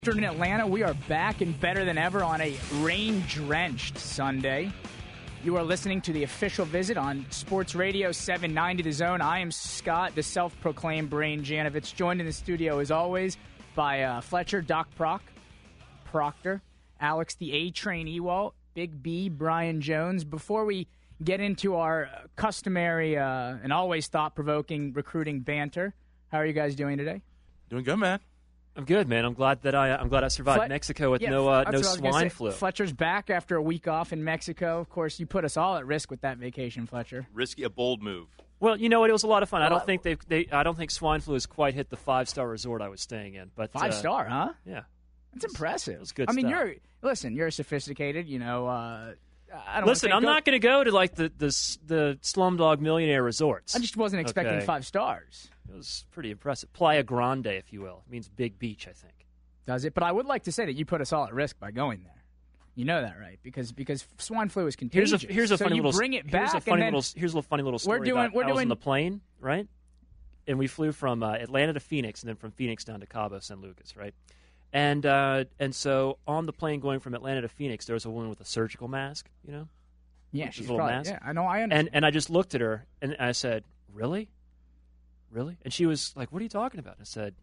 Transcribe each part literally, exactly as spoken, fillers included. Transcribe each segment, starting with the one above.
In Atlanta, we are back and better than ever on a rain-drenched Sunday. You are listening to the official visit on Sports Radio seven ninety The Zone. I am Scott, the self-proclaimed Brain Janovich, joined in the studio as always by uh, Fletcher, Doc Proc, Proctor, Alex, the A-Train Ewald, Big B, Brian Jones. Before we get into our customary uh, and always thought-provoking recruiting banter, how are you guys doing today? Doing good, man. I'm good, man. I'm glad that I I'm glad I survived Flet- Mexico with yeah, no uh, that's no what I was gonna swine say. flu. Fletcher's back after a week off in Mexico. Of course, you put us all at risk with that vacation, Fletcher. Risky, a bold move. Well, you know what? It was a lot of fun. I Well, don't think they they I don't think swine flu has quite hit the five star resort I was staying in. But Five uh, star, huh? Yeah, That's impressive. It was good I mean, stuff. you're listen. You're sophisticated. You know. Uh, I don't Listen, wanna I'm say go- not going to go to like the the s- the Slumdog Millionaire resorts. I just wasn't expecting Okay. five stars. It was pretty impressive. Playa Grande, if you will, it means big beach, I think. Does it? But I would like to say that you put us all at risk by going there. You know that, right? Because because swine flu is contagious. Here's a here's a so funny you little bring it here's back a funny and then little here's a little funny little story. We're doing- about, we're I was doing- on the plane, right? And we flew from uh, Atlanta to Phoenix, and then from Phoenix down to Cabo San Lucas, right? And uh, and so on the plane going from Atlanta to Phoenix, there was a woman with a surgical mask, you know, yeah, with she's a little probably, mask. yeah. I know. I understand. and and I just looked at her and I said, "Really, really?" And she was like, "What are you talking about?" And I said,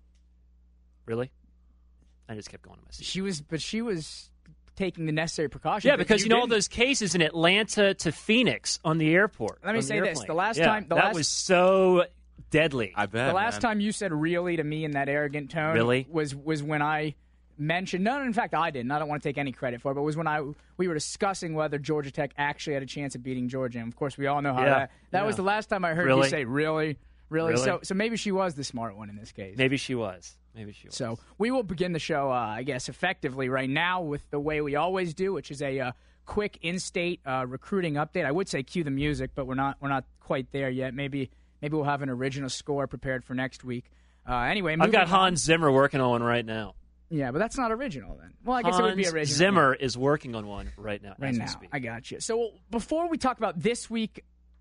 "Really?" I just kept going to my seat. she was, but she was taking the necessary precautions. Yeah, that because you know all didn't. those cases in Atlanta to Phoenix on the airport. Let me on the say this, airplane. the last Yeah, time- the that last- was so deadly. I bet. The last man. time you said "really" to me in that arrogant tone Really? was was when I mentioned. No, in fact, I didn't. I don't want to take any credit for it, but it was when I we were discussing whether Georgia Tech actually had a chance of beating Georgia. And of course, we all know how Yeah. that. That was Yeah. the last time I heard Really? you say "really, really." Really? So, so maybe she was the smart one in this case. Maybe she was. Maybe she was. So we will begin the show, uh, I guess, effectively right now with the way we always do, which is a uh, quick in-state uh, recruiting update. I would say cue the music, but we're not we're not quite there yet. Maybe maybe we'll have an original score prepared for next week. Uh, anyway, I've moving got on. Hans Zimmer working on one right now. Yeah, but that's not original then. Well, I guess Hans it would be original. Zimmer is working on one right now. right as now. we speak. I got you. So before we talk about this week,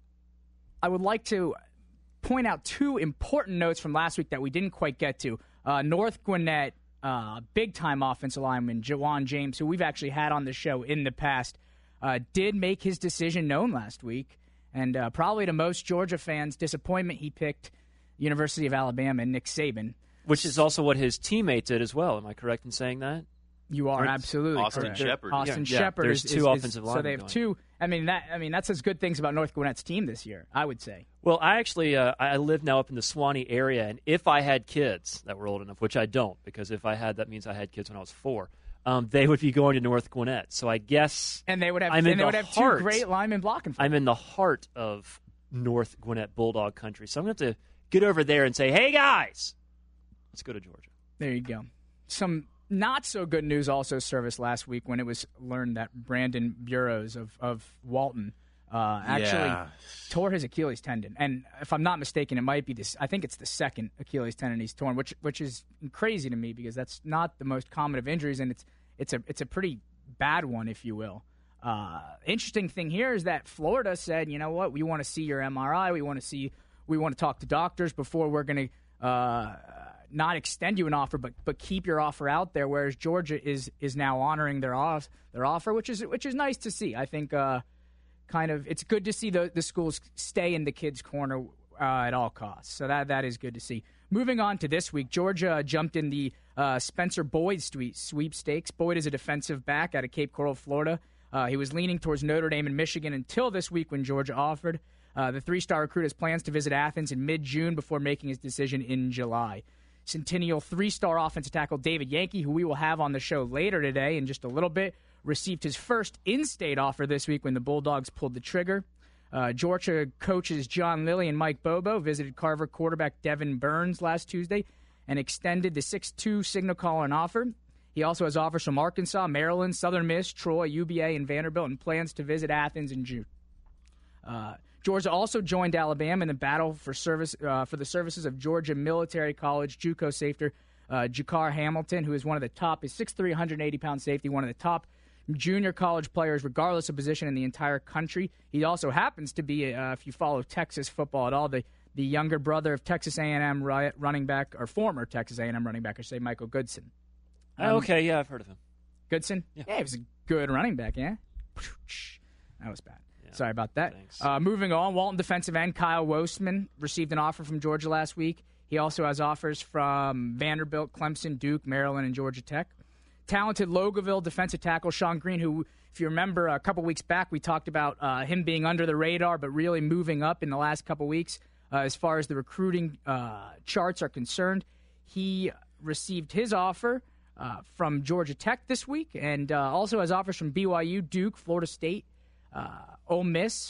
I would like to point out two important notes from last week that we didn't quite get to. Uh, North Gwinnett, uh, big-time offensive lineman, Jawan James, who we've actually had on the show in the past, uh, did make his decision known last week. And uh, probably to most Georgia fans' disappointment, he picked University of Alabama and Nick Saban. Which is also what his teammate did as well. Am I correct in saying that? You are Right. absolutely Austin correct. Shepard. Austin Yeah, Shepard. there's is, two is- is- offensive So linemen they have going. two. I mean that. I mean that says good things about North Gwinnett's team this year. I would say. Well, I actually uh, I live now up in the Swanee area, and if I had kids that were old enough, which I don't, because if I had, that means I had kids when I was four, um, they would be going to North Gwinnett. So I guess And they would have. I'm and in they the would have heart. two great linemen blocking for I'm them. in the heart of North Gwinnett Bulldog country. So I'm going to have to get over there and say, "Hey guys, let's go to Georgia." There you go. Some not so good news also surfaced last week when it was learned that Brandon Burrows of of Walton uh, actually Yeah. tore his Achilles tendon. And if I'm not mistaken, it might be this. I think it's the second Achilles tendon he's torn, which which is crazy to me because that's not the most common of injuries, and it's it's a it's a pretty bad one, if you will. Uh, interesting thing here is that Florida said, you know what, we want to see your M R I, we want to see, we want to talk to doctors before we're going to uh, not extend you an offer, but but keep your offer out there. Whereas Georgia is is now honoring their off, their offer, which is which is nice to see. I think uh, kind of it's good to see the the schools stay in the kids' corner uh, at all costs. So that that is good to see. Moving on to this week, Georgia jumped in the uh, Spencer Boyd sweep, sweepstakes. Boyd is a defensive back out of Cape Coral, Florida. Uh, he was leaning towards Notre Dame and Michigan until this week when Georgia offered. Uh, the three-star recruit has plans to visit Athens in mid-June before making his decision in July. Centennial three-star offensive tackle David Yankee, who we will have on the show later today in just a little bit, received his first in-state offer this week when the Bulldogs pulled the trigger. Uh, Georgia coaches John Lilly and Mike Bobo visited Carver quarterback Devin Burns last Tuesday and extended the six two signal caller an offer. He also has offers from Arkansas, Maryland, Southern Miss, Troy, U B A, and Vanderbilt, and plans to visit Athens in June. Uh, Georgia also joined Alabama in the battle for service uh, for the services of Georgia Military College JUCO safety uh, Jakar Hamilton, who is one of the top, is six three, one hundred eighty pound safety, one of the top junior college players, regardless of position in the entire country. He also happens to be, uh, if you follow Texas football at all, the, the younger brother of Texas A and M running back, or former Texas A and M running back, I should say, Michael Goodson. Um, Oh, okay, yeah, I've heard of him. Goodson? Yeah. yeah, he was a good running back, yeah? That was bad. Yeah. Sorry about that. Thanks. Uh, moving on, Walton defensive end Kyle Wostman received an offer from Georgia last week. He also has offers from Vanderbilt, Clemson, Duke, Maryland, and Georgia Tech. Talented Loganville defensive tackle Sean Green, who, if you remember, a couple weeks back we talked about uh, him being under the radar but really moving up in the last couple weeks uh, as far as the recruiting uh, charts are concerned. He received his offer uh, from Georgia Tech this week and uh, also has offers from B Y U, Duke, Florida State, uh, Ole Miss,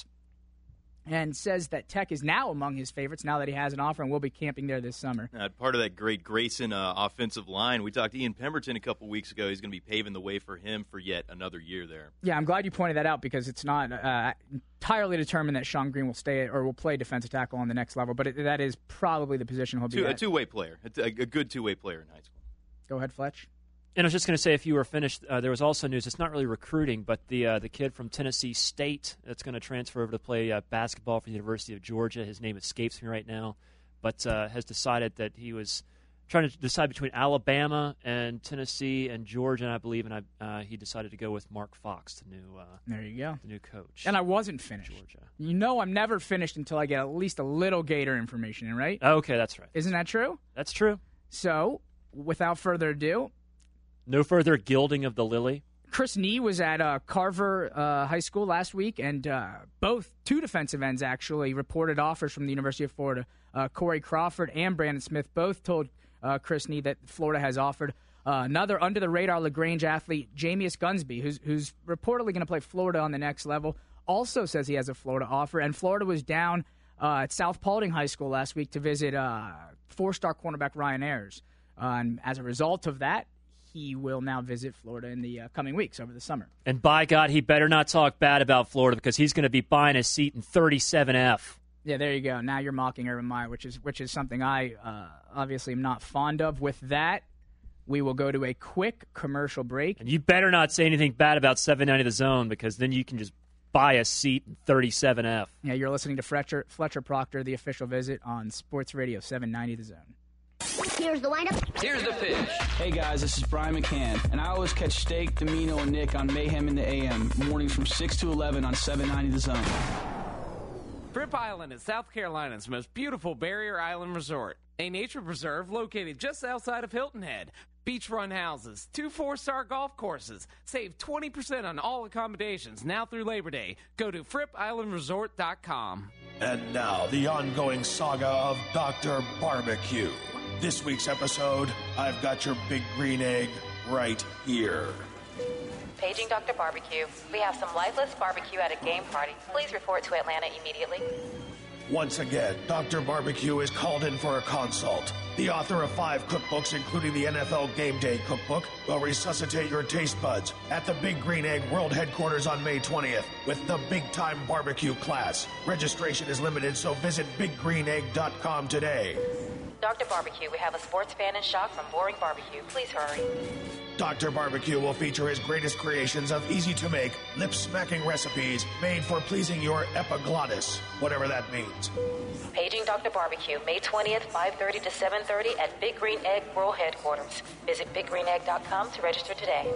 and says that Tech is now among his favorites now that he has an offer and will be camping there this summer. Uh, part of that great Grayson uh, offensive line. We talked to Ian Pemberton a couple weeks ago. He's going to be paving the way for him for yet another year there. Yeah, I'm glad you pointed that out because it's not uh, entirely determined that Sean Green will stay or will play defensive tackle on the next level, but it, that is probably the position he'll be Two, at. a two-way player, a, a good two-way player in high school. Go ahead, Fletch. And I was just going to say, if you were finished, uh, there was also news. It's not really recruiting, but the uh, the kid from Tennessee State that's going to transfer over to play uh, basketball for the University of Georgia. His name escapes me right now, but uh, has decided that he was trying to decide between Alabama and Tennessee and Georgia, I believe, and I, uh, he decided to go with Mark Fox, the new uh, There you go. the new coach. And I wasn't finished. Georgia. You know I'm never finished until I get at least a little Gator information in, right? Okay, that's right. Isn't that true? That's true. So, without further ado, No further gilding of the lily. Chris Nee was at uh, Carver uh, High School last week, and uh, both two defensive ends actually reported offers from the University of Florida. Uh, Corey Crawford and Brandon Smith both told uh, Chris Nee that Florida has offered uh, another under-the-radar LaGrange athlete, Jamius Gunsby, who's, who's reportedly going to play Florida on the next level, also says he has a Florida offer, and Florida was down uh, at South Paulding High School last week to visit uh, four-star cornerback Ryan Ayers. Uh, and as a result of that, he will now visit Florida in the uh, coming weeks over the summer. And by God, he better not talk bad about Florida because he's going to be buying a seat in thirty-seven F. Yeah, there you go. Now you're mocking Urban Meyer, which is which is something I uh, obviously am not fond of. With that, we will go to a quick commercial break. And you better not say anything bad about seven ninety The Zone because then you can just buy a seat in thirty-seven F. Yeah, you're listening to Fletcher, Fletcher Proctor, The Official Visit on Sports Radio seven ninety The Zone. Here's the windup. Here's the pitch. Hey guys, this is Brian McCann, and I always catch Steak, Domino, and Nick on Mayhem in the A M, mornings from six to eleven on seven ninety The Zone. Fripp Island is South Carolina's most beautiful barrier island resort, a nature preserve located just outside of Hilton Head. Beachfront houses, two four-star golf courses. Save twenty percent on all accommodations now through Labor Day. Go to fripp island resort dot com. And now, the ongoing saga of Doctor Barbecue. This week's episode, I've got your big green egg right here. Paging Doctor Barbecue. We have some lifeless barbecue at a game party. Please report to Atlanta immediately. Once again, Doctor Barbecue is called in for a consult. The author of five cookbooks, including the N F L Game Day Cookbook, will resuscitate your taste buds at the Big Green Egg World Headquarters on May twentieth with the Big Time Barbecue class. Registration is limited, so visit big green egg dot com today. Doctor Barbecue, we have a sports fan in shock from boring barbecue. Please hurry. Doctor Barbecue will feature his greatest creations of easy-to-make, lip-smacking recipes made for pleasing your epiglottis, whatever that means. Paging Doctor Barbecue, May twentieth, five thirty to seven thirty at Big Green Egg World Headquarters. Visit big green egg dot com to register today.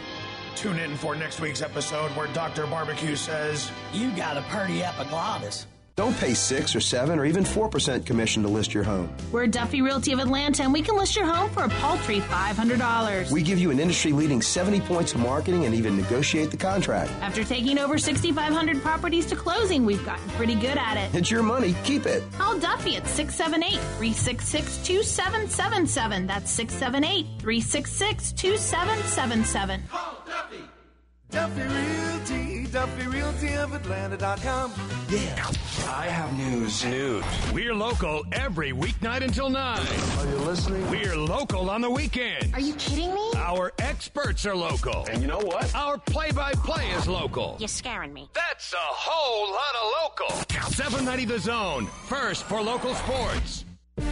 Tune in for next week's episode where Doctor Barbecue says, You got a pretty epiglottis. Don't pay six or seven or even four percent commission to list your home. We're Duffy Realty of Atlanta, and we can list your home for a paltry five hundred dollars. We give you an industry-leading seventy points of marketing and even negotiate the contract. After taking over sixty-five hundred properties to closing, we've gotten pretty good at it. It's your money. Keep it. Call Duffy at six seven eight, three six six, two seven seven seven. That's six seven eight, three six six, two seven seven seven. Call Duffy. Duffy Realty, Duffy Realty of Atlanta dot com. Yeah, I have news. News. We're local every weeknight until nine. Are you listening? We're local on the weekend. Are you kidding me? Our experts are local. And you know what? Our play-by-play is local. You're scaring me. That's a whole lot of local. seven ninety The Zone, first for local sports.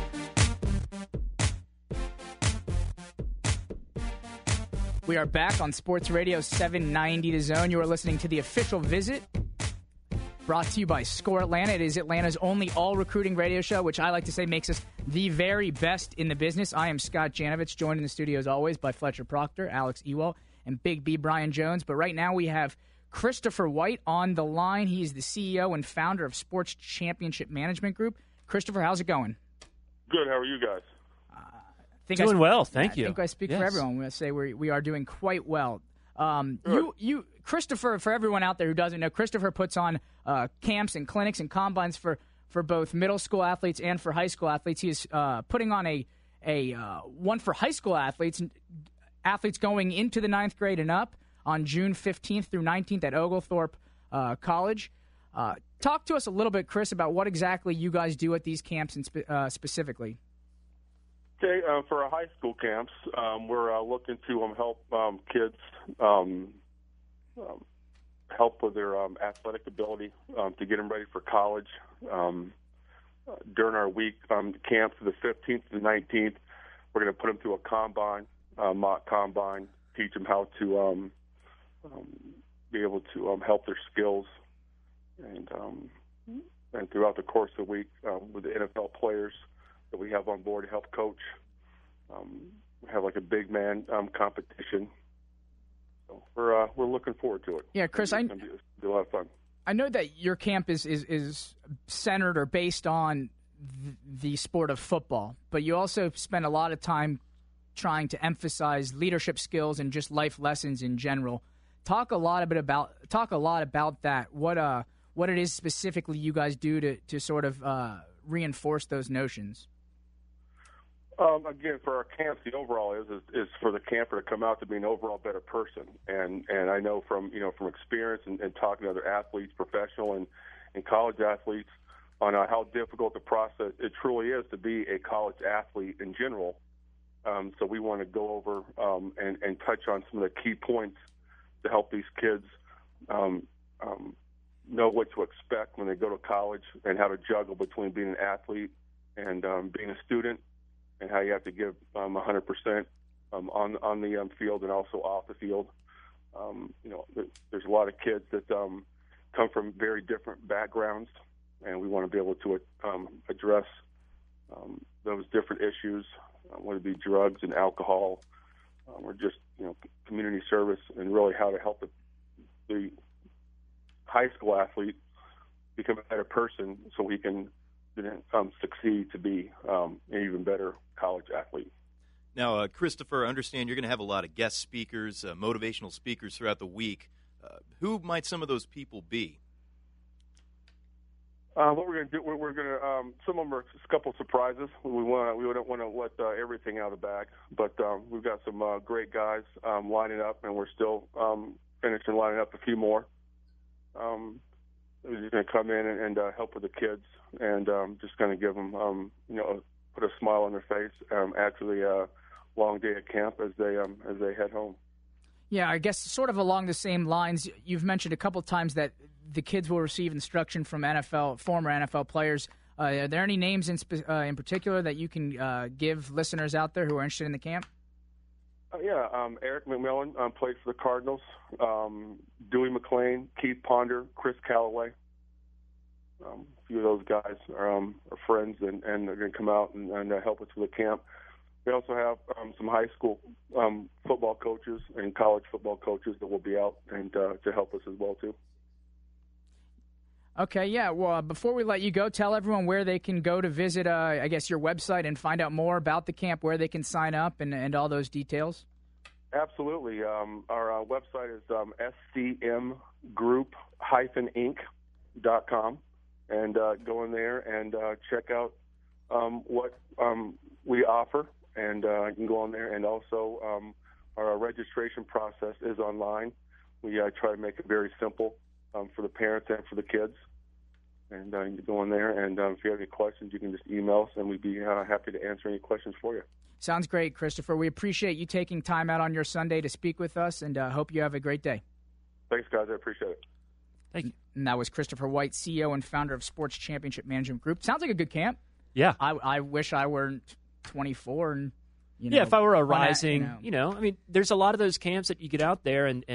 We are back on Sports Radio seven ninety The Zone. You are listening to The Official Visit. brought to you by Score Atlanta. It is Atlanta's only all-recruiting radio show, which I like to say makes us the very best in the business. I am Scott Janovich, joined in the studio as always by Fletcher Proctor, Alex Ewell, and Big B Brian Jones. But right now we have Christopher White on the line. He is the C E O and founder of Sports Championship Management Group. Christopher, how's it going? Good. How are you guys? Uh, think doing I, well, thank I you. I think I speak yes. for everyone when I say we we are doing quite well. Um, you, you, Christopher, for everyone out there who doesn't know, Christopher puts on uh, camps and clinics and combines for, for both middle school athletes and for high school athletes. He is uh, putting on a a uh, one for high school athletes, athletes going into the ninth grade and up on June fifteenth through nineteenth at Oglethorpe uh, College. Uh, talk to us a little bit, Chris, about what exactly you guys do at these camps and spe- uh, specifically. Okay, uh, for our high school camps, um, we're uh, looking to um, help um, kids um, um, help with their um, athletic ability um, to get them ready for college. Um, uh, during our week um, camp, from the fifteenth to the nineteenth, we're going to put them through a combine, uh, mock combine, teach them how to um, um, be able to um, help their skills, and um, and throughout the course of the week um, with the N F L players that we have on board to help coach. Um, we have like a big man um, competition. So we're uh, we're looking forward to it. Yeah, Chris, I it's gonna be, it's gonna be a lot of fun. I know that your camp is is, is centered or based on th- the sport of football, but you also spend a lot of time trying to emphasize leadership skills and just life lessons in general. Talk a lot a bit about talk a lot about that. What uh what it is specifically you guys do to to sort of uh, reinforce those notions. Um, again, for our camps, the overall is, is is for the camper to come out to be an overall better person. And and I know from you know from experience and, and talking to other athletes, professional and, and college athletes, on uh, how difficult the process it truly is to be a college athlete in general. Um, so we want to go over um, and, and touch on some of the key points to help these kids um, um, know what to expect when they go to college and how to juggle between being an athlete and um, being a student, and how you have to give um, one hundred percent um, on on the um, field and also off the field. Um, you know, there's a lot of kids that um, come from very different backgrounds, and we want to be able to um, address um, those different issues, uh, whether it be drugs and alcohol, um, or just you know community service, and really how to help the, the high school athlete become a better person so he can um, succeed to be um, an even better college athlete. Now, uh, Christopher, I understand you're going to have a lot of guest speakers, uh, motivational speakers throughout the week. Uh, who might some of those people be? Uh, what we're going to do, we're, we're going to. Um, some of them are a couple surprises. We want, we don't want to let uh, everything out of the bag, but um, we've got some uh, great guys um, lining up, and we're still um, finishing lining up a few more. Um, He's going to come in and, and uh, help with the kids, and um, just going to give them, um, you know, put a smile on their face um, after the uh, long day at camp as they um, as they head home. Yeah, I guess sort of along the same lines. You've mentioned a couple times that the kids will receive instruction from N F L former N F L players. Uh, are there any names in spe- uh, in particular that you can uh, give listeners out there who are interested in the camp? Uh, yeah, um, Eric McMillan um, played for the Cardinals. Um, Dewey McClain, Keith Ponder, Chris Callaway. Um, a few of those guys are, um, are friends, and, and they're going to come out and, and uh, help us with the camp. We also have um, some high school um, football coaches and college football coaches that will be out and uh, to help us as well too. Okay, yeah. Well, uh, before we let you go, tell everyone where they can go to visit, uh, I guess, your website and find out more about the camp, where they can sign up, and, and all those details. Absolutely. Um, our uh, website is um, s c m group dash inc dot com, and uh, go in there and uh, check out um, what um, we offer, and uh, you can go on there. And also, um, our registration process is online. We uh, try to make it very simple um, for the parents and for the kids. And uh, you can go in there, and um, if you have any questions, you can just email us, and we'd be uh, happy to answer any questions for you. Sounds great, Christopher. We appreciate you taking time out on your Sunday to speak with us, and uh, hope you have a great day. Thanks, guys. I appreciate it. Thank you. And that was Christopher White, C E O and founder of Sports Championship Management Group. Sounds like a good camp. Yeah. I, I wish I were twenty-four and, you know. Yeah, if I were a run at, rising, you know. you know, I mean, there's a lot of those camps that you get out there and, and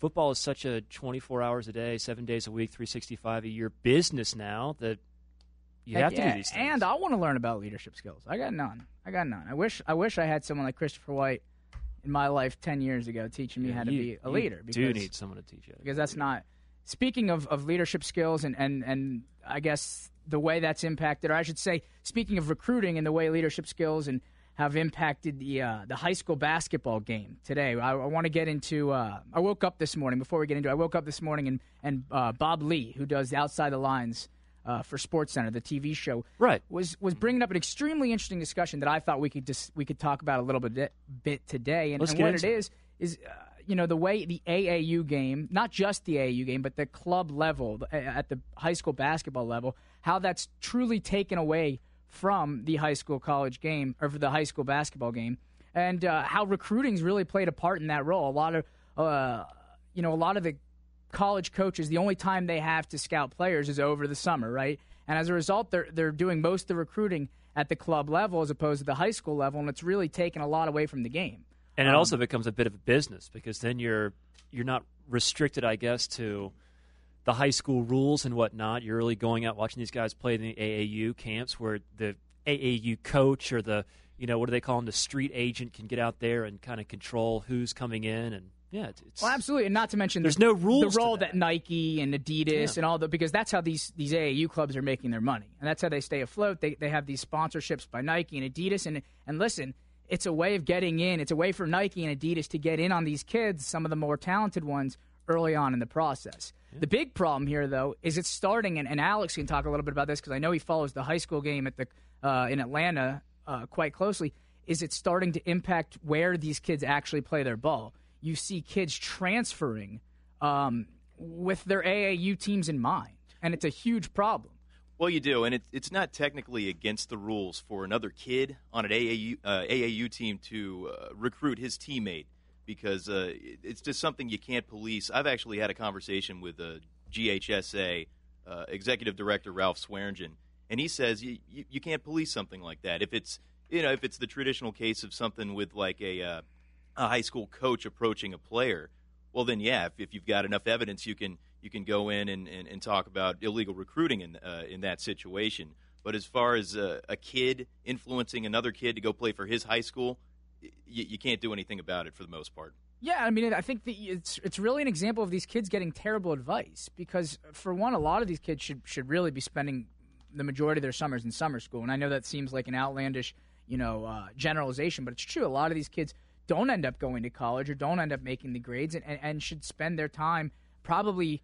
football is such a twenty-four hours a day, seven days a week, three sixty-five a year business now that you Heck have to yeah. do these things. And I want to learn about leadership skills. I got none. I got none. I wish I wish I had someone like Christopher White in my life ten years ago teaching me Yeah, how to you- be a you leader. do need someone to teach you. Because that's not – speaking of, of leadership skills and, and, and I guess the way that's impacted, or I should say speaking of recruiting and the way leadership skills and have impacted the uh, the high school basketball game today. I, I want to get into uh, – I woke up this morning – before we get into it, I woke up this morning and, and uh, Bob Lee, who does the Outside the Lines – Uh, for SportsCenter, the T V show, right, was was bringing up an extremely interesting discussion that I thought we could just we could talk about a little bit bit today. And, Let's and get what into it it. is is uh, you know the way the A A U game, not just the A A U game, but the club level uh, at the high school basketball level, how that's truly taken away from the high school college game or for the high school basketball game, and uh, how recruiting's really played a part in that role. A lot of uh, you know a lot of the college coaches, the only time they have to scout players is over the summer, right? And as a result, they're they're doing most of the recruiting at the club level as opposed to the high school level, and it's really taken a lot away from the game. And it Um, also becomes a bit of a business because then you're you're not restricted, I guess, to the high school rules and whatnot. You're really going out watching these guys play in the A A U camps where the A A U coach or the, you know, what do they call him, the street agent can get out there and kind of control who's coming in. And, yeah, it's, it's Well, absolutely, and not to mention there's the, no rules the to role that. that. Nike and Adidas Yeah. and all the because that's how these these A A U clubs are making their money, and that's how they stay afloat. They they have these sponsorships by Nike and Adidas, and and listen, it's a way of getting in. It's a way for Nike and Adidas to get in on these kids, some of the more talented ones, early on in the process. The big problem here, though, is it's starting, and, and Alex can talk a little bit about this because I know he follows the high school game at the uh, in Atlanta uh, quite closely. Is it starting to impact where these kids actually play their ball? You see kids transferring um, with their A A U teams in mind, and it's a huge problem. Well, you do, and it, it's not technically against the rules for another kid on an A A U, uh, A A U team to uh, recruit his teammate because uh, it- it's just something you can't police. I've actually had a conversation with uh, G H S A uh, Executive Director Ralph Swearingen, and he says you, you, you can't police something like that. If it's you know if it's the traditional case of something with like a uh, a high school coach approaching a player, well then yeah, if, if you've got enough evidence, you can you can go in and, and, and talk about illegal recruiting in uh, in that situation. But as far as uh, a kid influencing another kid to go play for his high school, y- you can't do anything about it for the most part. Yeah, I mean, I think that it's it's really an example of these kids getting terrible advice because, for one, a lot of these kids should should really be spending the majority of their summers in summer school. And I know that seems like an outlandish, you know, uh, generalization, but it's true. A lot of these kids don't end up going to college or don't end up making the grades and, and, and should spend their time probably,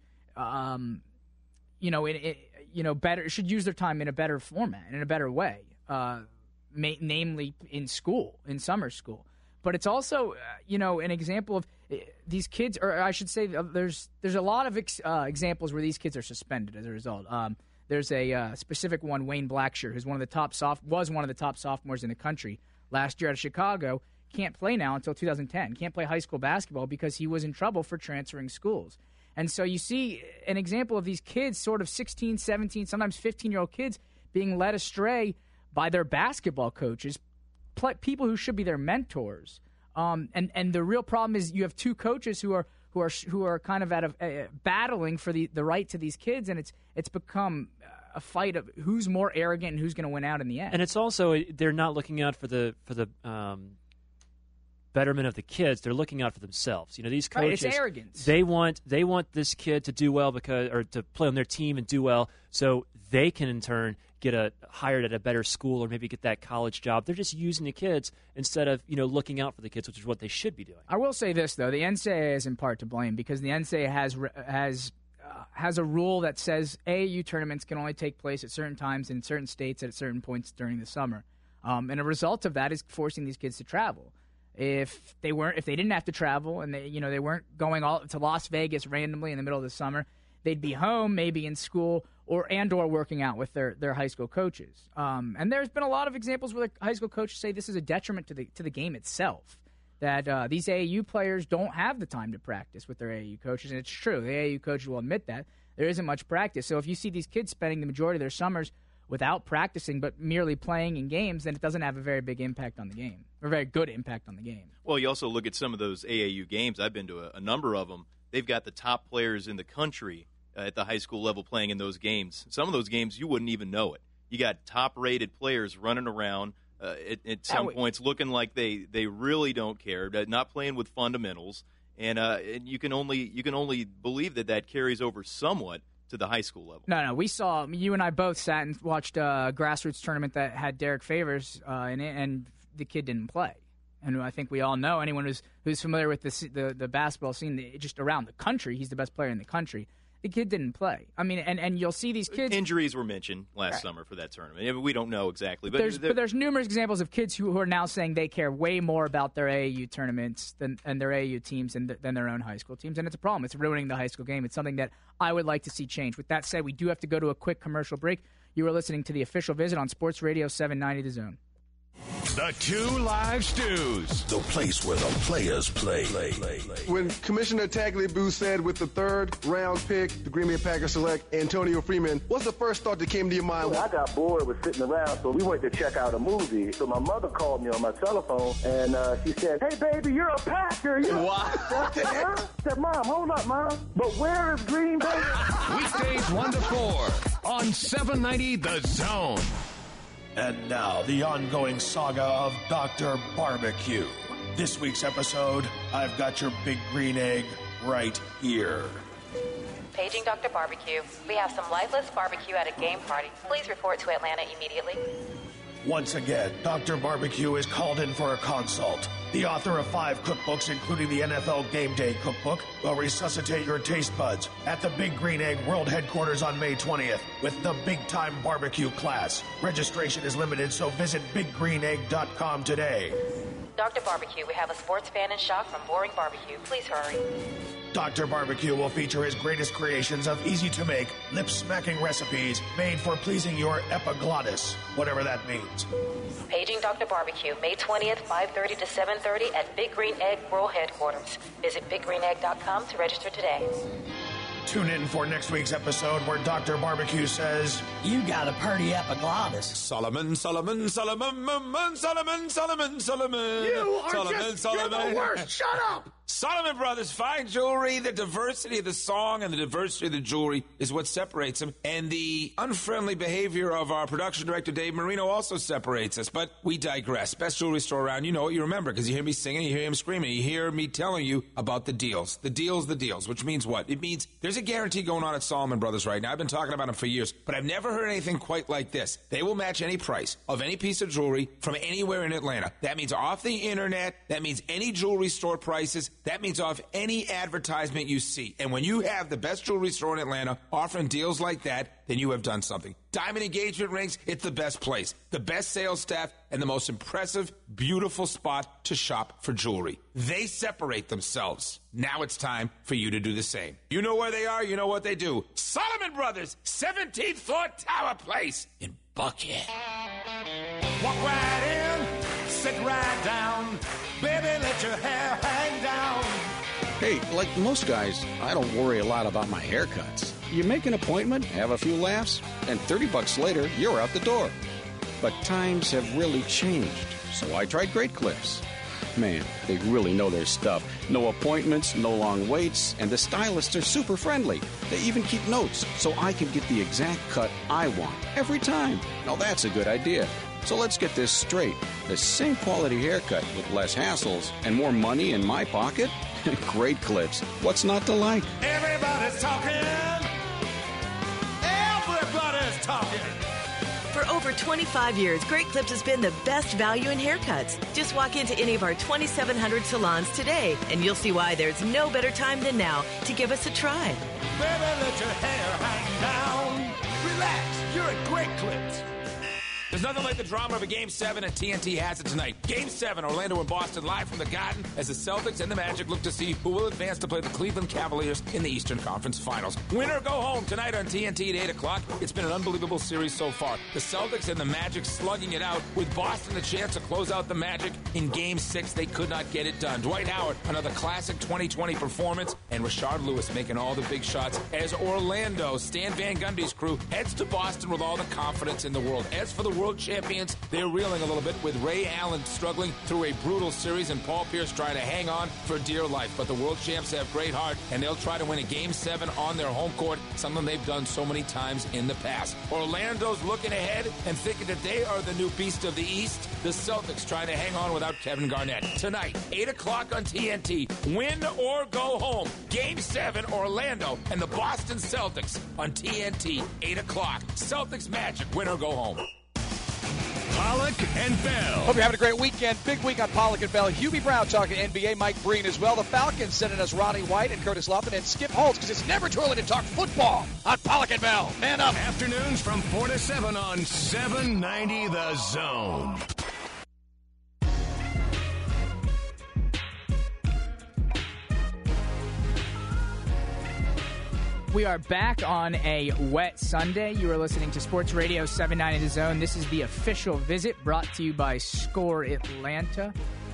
um, you know, in, in, you know, better should use their time in a better format, in a better way, uh, ma- namely in school, in summer school. But it's also, uh, you know, an example of uh, these kids, or I should say, uh, there's there's a lot of ex- uh, examples where these kids are suspended as a result. Um, there's a uh, specific one, Wayne Blackshear, who's one of the top soph- was one of the top sophomores in the country last year out of Chicago. Can't play now until two thousand ten. Can't play high school basketball because he was in trouble for transferring schools. And so you see an example of these kids, sort of sixteen, seventeen, sometimes fifteen-year-old kids being led astray by their basketball coaches, pl- people who should be their mentors. Um, and, and the real problem is you have two coaches who are who are who are kind of out of uh, battling for the, the right to these kids, and it's it's become a fight of who's more arrogant and who's going to win out in the end. And it's also they're not looking out for the for the um, betterment of the kids. They're looking out for themselves. You know, these Right, coaches, it's arrogance. They want they want this kid to do well because or to play on their team and do well, so they can in turn get a hired at a better school or maybe get that college job. They're just using the kids instead of you know looking out for the kids, which is what they should be doing. I will say this though: the N C double A is in part to blame because the N C double A has has uh, has a rule that says A A U tournaments can only take place at certain times in certain states at certain points during the summer, um, and a result of that is forcing these kids to travel. If they weren't, if they didn't have to travel and they, you know, they weren't going all to Las Vegas randomly in the middle of the summer, they'd be home, maybe in school or and or working out with their, their high school coaches. Um, and there's been a lot of examples where the high school coaches say this is a detriment to the to the game itself. That uh, these A A U players don't have the time to practice with their A A U coaches, and it's true. The A A U coaches will admit that there isn't much practice. So if you see these kids spending the majority of their summers without practicing but merely playing in games, then it doesn't have a very big impact on the game, or a very good impact on the game. Well, you also look at some of those A A U games. I've been to a, a number of them. they've got the top players in the country uh, at the high school level playing in those games. Some of those games, you wouldn't even know it. You got top-rated players running around uh, at, at some we- points looking like they, they really don't care, not playing with fundamentals, and, uh, and you can only you can only believe that that carries over somewhat to the high school level. No, no, we saw, you and I both sat and watched a grassroots tournament that had Derek Favors uh, in it, and the kid didn't play. And I think we all know, anyone who's who's familiar with the the, the basketball scene, the, just around the country, he's the best player in the country. The kid didn't play. I mean, and, and you'll see these kids. Injuries were mentioned last Right. summer for that tournament. I mean, we don't know exactly, but There's, but there's numerous examples of kids who, who are now saying they care way more about their A A U tournaments than and their A A U teams than, than their own high school teams, and it's a problem. It's ruining the high school game. It's something that I would like to see change. With that said, we do have to go to a quick commercial break. You are listening to the official visit on Sports Radio seven ninety The Zone. The Two Live Stews. The place where the players play. When Commissioner Tagliabue said with the third round pick, the Green Bay Packers select Antonio Freeman, what's the first thought that came to your mind? I got bored with sitting around, so we went to check out a movie. So my mother called me on my telephone, and uh, she said, "Hey, baby, you're a Packer." You're What? I said, huh? I said, "Mom, hold up, Mom. But where is Green Bay?" Weekdays one to four on seven ninety The Zone. And now, the ongoing saga of Doctor Barbecue. This week's episode, I've got your big green egg right here. Paging Doctor Barbecue. We have some lifeless barbecue at a game party. Please report to Atlanta immediately. Once again, Doctor Barbecue is called in for a consult. The author of five cookbooks, including the N F L Game Day cookbook, will resuscitate your taste buds at the Big Green Egg World Headquarters on May twentieth with the Big Time Barbecue class. Registration is limited, so visit big green egg dot com today. Doctor Barbecue, we have a sports fan in shock from boring barbecue. Please hurry. Doctor Barbecue will feature his greatest creations of easy-to-make, lip-smacking recipes made for pleasing your epiglottis, whatever that means. Paging Doctor Barbecue, May twentieth, five thirty to seven thirty at Big Green Egg World Headquarters. Visit big green egg dot com to register today. Tune in for next week's episode where Doctor Barbecue says, You got a pretty epiglottis. Solomon, Solomon, Solomon, Solomon, Solomon, Solomon, Solomon. You are Solomon, just- Solomon. you're the worst. Shut up. Solomon Brothers, fine jewelry. The diversity of the song and the diversity of the jewelry is what separates them. And the unfriendly behavior of our production director, Dave Marino, also separates us. But we digress. Best jewelry store around. You know what? You remember because you hear me singing, you hear him screaming, you hear me telling you about the deals. The deals, the deals, which means what? It means there's a guarantee going on at Solomon Brothers right now. I've been talking about them for years, but I've never heard anything quite like this. They will match any price of any piece of jewelry from anywhere in Atlanta. That means off the internet. That means any jewelry store prices. That means off any advertisement you see. And when you have the best jewelry store in Atlanta offering deals like that, then you have done something. Diamond engagement rings, it's the best place. The best sales staff and the most impressive, beautiful spot to shop for jewelry. They separate themselves. Now it's time for you to do the same. You know where they are, you know what they do. Solomon Brothers, seventeenth floor Tower Place in Buckhead. Walk right in, sit right down. Baby, let your hair hang down. Hey, like most guys, I don't worry a lot about my haircuts. You make an appointment, have a few laughs, and thirty bucks later, you're out the door. But times have really changed, so I tried Great Clips. Man, they really know their stuff. No appointments, no long waits, and the stylists are super friendly. They even keep notes, so I can get the exact cut I want every time. Now that's a good idea. So let's get this straight. The same quality haircut with less hassles and more money in my pocket? Great Clips. What's not to like? Everybody's talking. Everybody's talking. For over twenty-five years, Great Clips has been the best value in haircuts. Just walk into any of our twenty-seven hundred salons today, and you'll see why there's no better time than now to give us a try. Baby, let your hair hang down. Relax. You're at Great Clips. There's nothing like the drama of a Game seven, and T N T has it tonight. Game seven, Orlando and Boston, live from the Garden, as the Celtics and the Magic look to see who will advance to play the Cleveland Cavaliers in the Eastern Conference Finals. Winner go home tonight on T N T at eight o'clock. It's been an unbelievable series so far. The Celtics and the Magic slugging it out, with Boston a chance to close out the Magic. In Game six, they could not get it done. Dwight Howard, another classic twenty twenty performance, and Rashard Lewis making all the big shots as Orlando, Stan Van Gundy's crew, heads to Boston with all the confidence in the world. As for the World world champions, they're reeling a little bit with Ray Allen struggling through a brutal series and Paul Pierce trying to hang on for dear life. But the world champs have great heart, and they'll try to win a Game seven on their home court, something they've done so many times in the past. Orlando's looking ahead and thinking that they are the new beast of the East. The Celtics trying to hang on without Kevin Garnett. Tonight, eight o'clock on T N T. Win or go home. Game seven, Orlando and the Boston Celtics on T N T, eight o'clock. Celtics Magic, win or go home. Pollock and Bell. Hope you're having a great weekend. Big week on Pollock and Bell. Hubie Brown talking N B A. Mike Breen as well. The Falcons sending us Ronnie White and Curtis Lofton and Skip Holtz because it's never too early to talk football on Pollock and Bell. Man up. Afternoons from four to seven on seven ninety The Zone. We are back on a wet Sunday. You are listening to Sports Radio seven ninety The Zone. This is the official visit brought to you by Score Atlanta.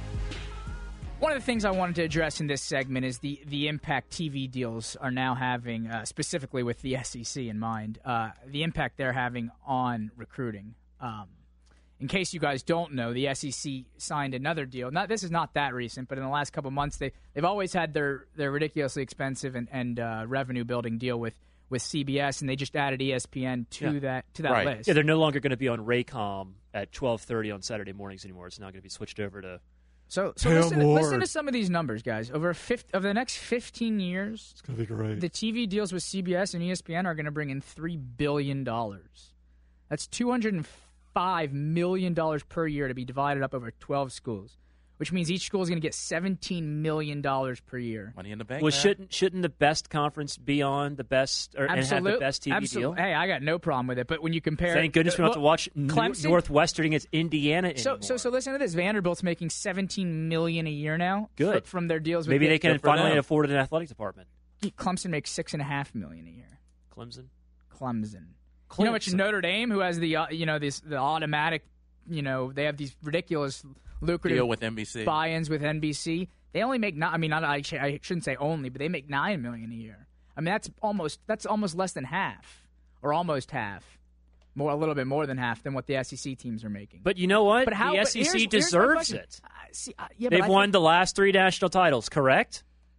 One of the things I wanted to address in this segment is the, the impact T V deals are now having, uh, specifically with the S E C in mind, uh, the impact they're having on recruiting. Um, in case you guys don't know, the S E C signed another deal. Not This is not that recent, but in the last couple months, they, they've always had their, their ridiculously expensive and, and uh, revenue-building deal with, with C B S, and they just added E S P N to yeah. that to that right. list. Yeah, they're no longer going to be on Raycom at twelve thirty on Saturday mornings anymore. It's now going to be switched over to So, so listen, listen to some of these numbers, guys. Over a fifth, over the next fifteen years, it's going to be great. The T V deals with C B S and E S P N are going to bring in three billion dollars. That's two hundred five million dollars per year to be divided up over twelve schools, which means each school is going to get seventeen million dollars per year. Money in the bank. Well, man. shouldn't shouldn't the best conference be on the best or, and have the best T V Absolutely. deal? Hey, I got no problem with it. But when you compare, Thank goodness we don't have to watch Clemson, Northwestern against Indiana anymore. So, so, so listen to this. Vanderbilt's making seventeen million dollars a year now. Good F- from their deals. With Maybe the, they can the, finally afford an athletic department. Clemson makes six and a half million a year. Clemson. Clemson. Clemson. You know, which Notre Dame, who has the uh, you know this the automatic, you know, they have these ridiculous lucrative deal with N B C buy-ins with N B C. They only make not. I mean, not, I, I shouldn't say only, but they make nine million a year. I mean, that's almost that's almost less than half, or almost half, more a little bit more than half than what the S E C teams are making. But you know what? But how, the but S E C here's, deserves here's it. Uh, see, uh, yeah, They've but won think, the last three national titles, correct?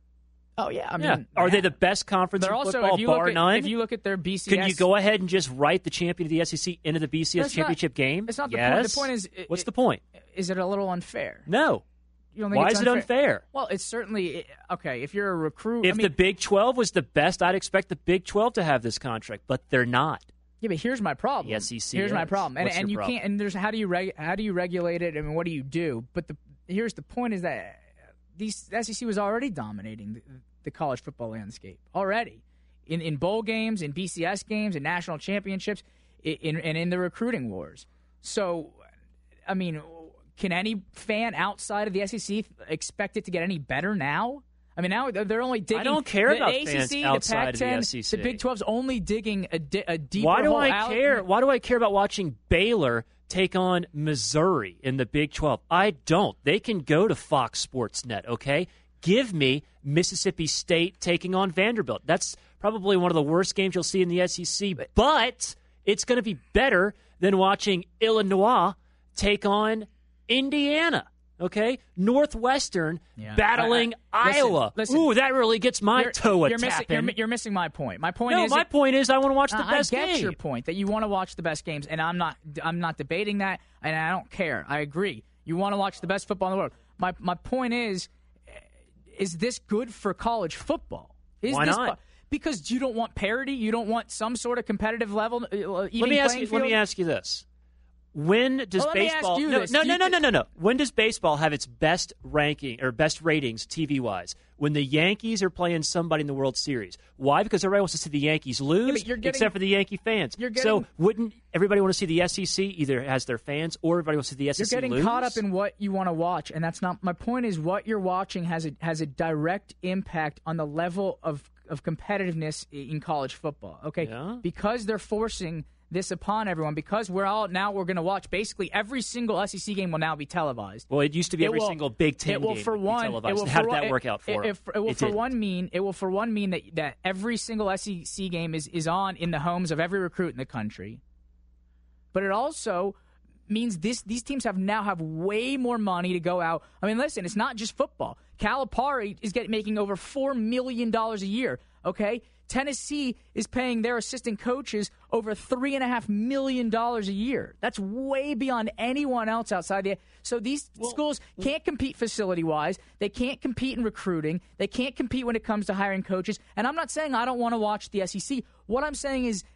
Oh yeah, I mean, yeah. Are they the best conference they're in also, football, if you bar look at, none? If you look at their B C S, can you go ahead and just write the champion of the S E C into the B C S That's championship not, game? It's not the yes. point. The point is, it, what's it, the point? Is it a little unfair? No. You don't think Why it's is unfair? it unfair? Well, it's certainly okay. If you're a recruit, if I mean, the Big twelve was the best, I'd expect the Big twelve to have this contract, but they're not. Yeah, but here's my problem. The S E C Here's is. my problem, and What's and your you problem? can't. And there's how do you reg, how do you regulate it? I mean, what do you do? But the here's the point: is that these the S E C was already dominating the, the college football landscape already in in bowl games, in B C S games, in national championships, in, in and in the recruiting wars. So, I mean, can any fan outside of the S E C expect it to get any better now? I mean, now they're only digging. I don't care the about A C C, fans outside the Pac ten, of the S E C. The Big twelve's only digging a, di- a deeper Why do hole I out. care? Why do I care about watching Baylor take on Missouri in the Big twelve? I don't. They can go to Fox Sports Net, okay? Give me Mississippi State taking on Vanderbilt. That's probably one of the worst games you'll see in the S E C, but it's going to be better than watching Illinois take on Indiana. Okay, Northwestern Yeah. battling I- I- listen, Iowa. listen. Ooh, that really gets my You're- toe a you're missing, tapping. you're, you're missing my point. My point no, is my it- point is I want to watch the Uh, best I get game. your point that you want to watch the best games, and I'm not. I'm not debating that, and I don't care. I agree. You want to watch the best football in the world. My my point is, is this good for college football? Is Why this not? Because you don't want parity. You don't want some sort of competitive level. Uh, Let me ask you. Let me ask you this: When does Well, let me ask baseball? you no, this. no, Do no, you no, thi- no, no, no. When does baseball have its best ranking or best ratings T V wise? When the Yankees are playing somebody in the World Series. Why? Because everybody wants to see the Yankees lose, but you're getting- except for the Yankee fans. you're so getting- wouldn't everybody want to see the S E C either has their fans or everybody wants to see the S E C You're getting lose? caught up in what you want to watch, and that's not my point. Is what you're watching has a has a direct impact on the level of of competitiveness in college football. Okay, Yeah. because they're forcing this upon everyone. Because we're all now we're going to watch basically every single S E C game will now be televised. Well, it used to be It every will- single Big Ten it will game for would be one. televised. It will How for did one- that work out for it, them? it, it will It for didn't. one mean it will for one mean that that every single S E C game is is on in the homes of every recruit in the country. But it also means this these teams have now have way more money to go out. I mean, listen, it's not just football. Calipari is getting making over four million dollars a year. Okay, Tennessee is paying their assistant coaches over three and a half million dollars a year. That's way beyond anyone else outside the. So these well, schools can't compete facility wise. They can't compete in recruiting. They can't compete when it comes to hiring coaches. And I'm not saying I don't want to watch the S E C. What I'm saying is,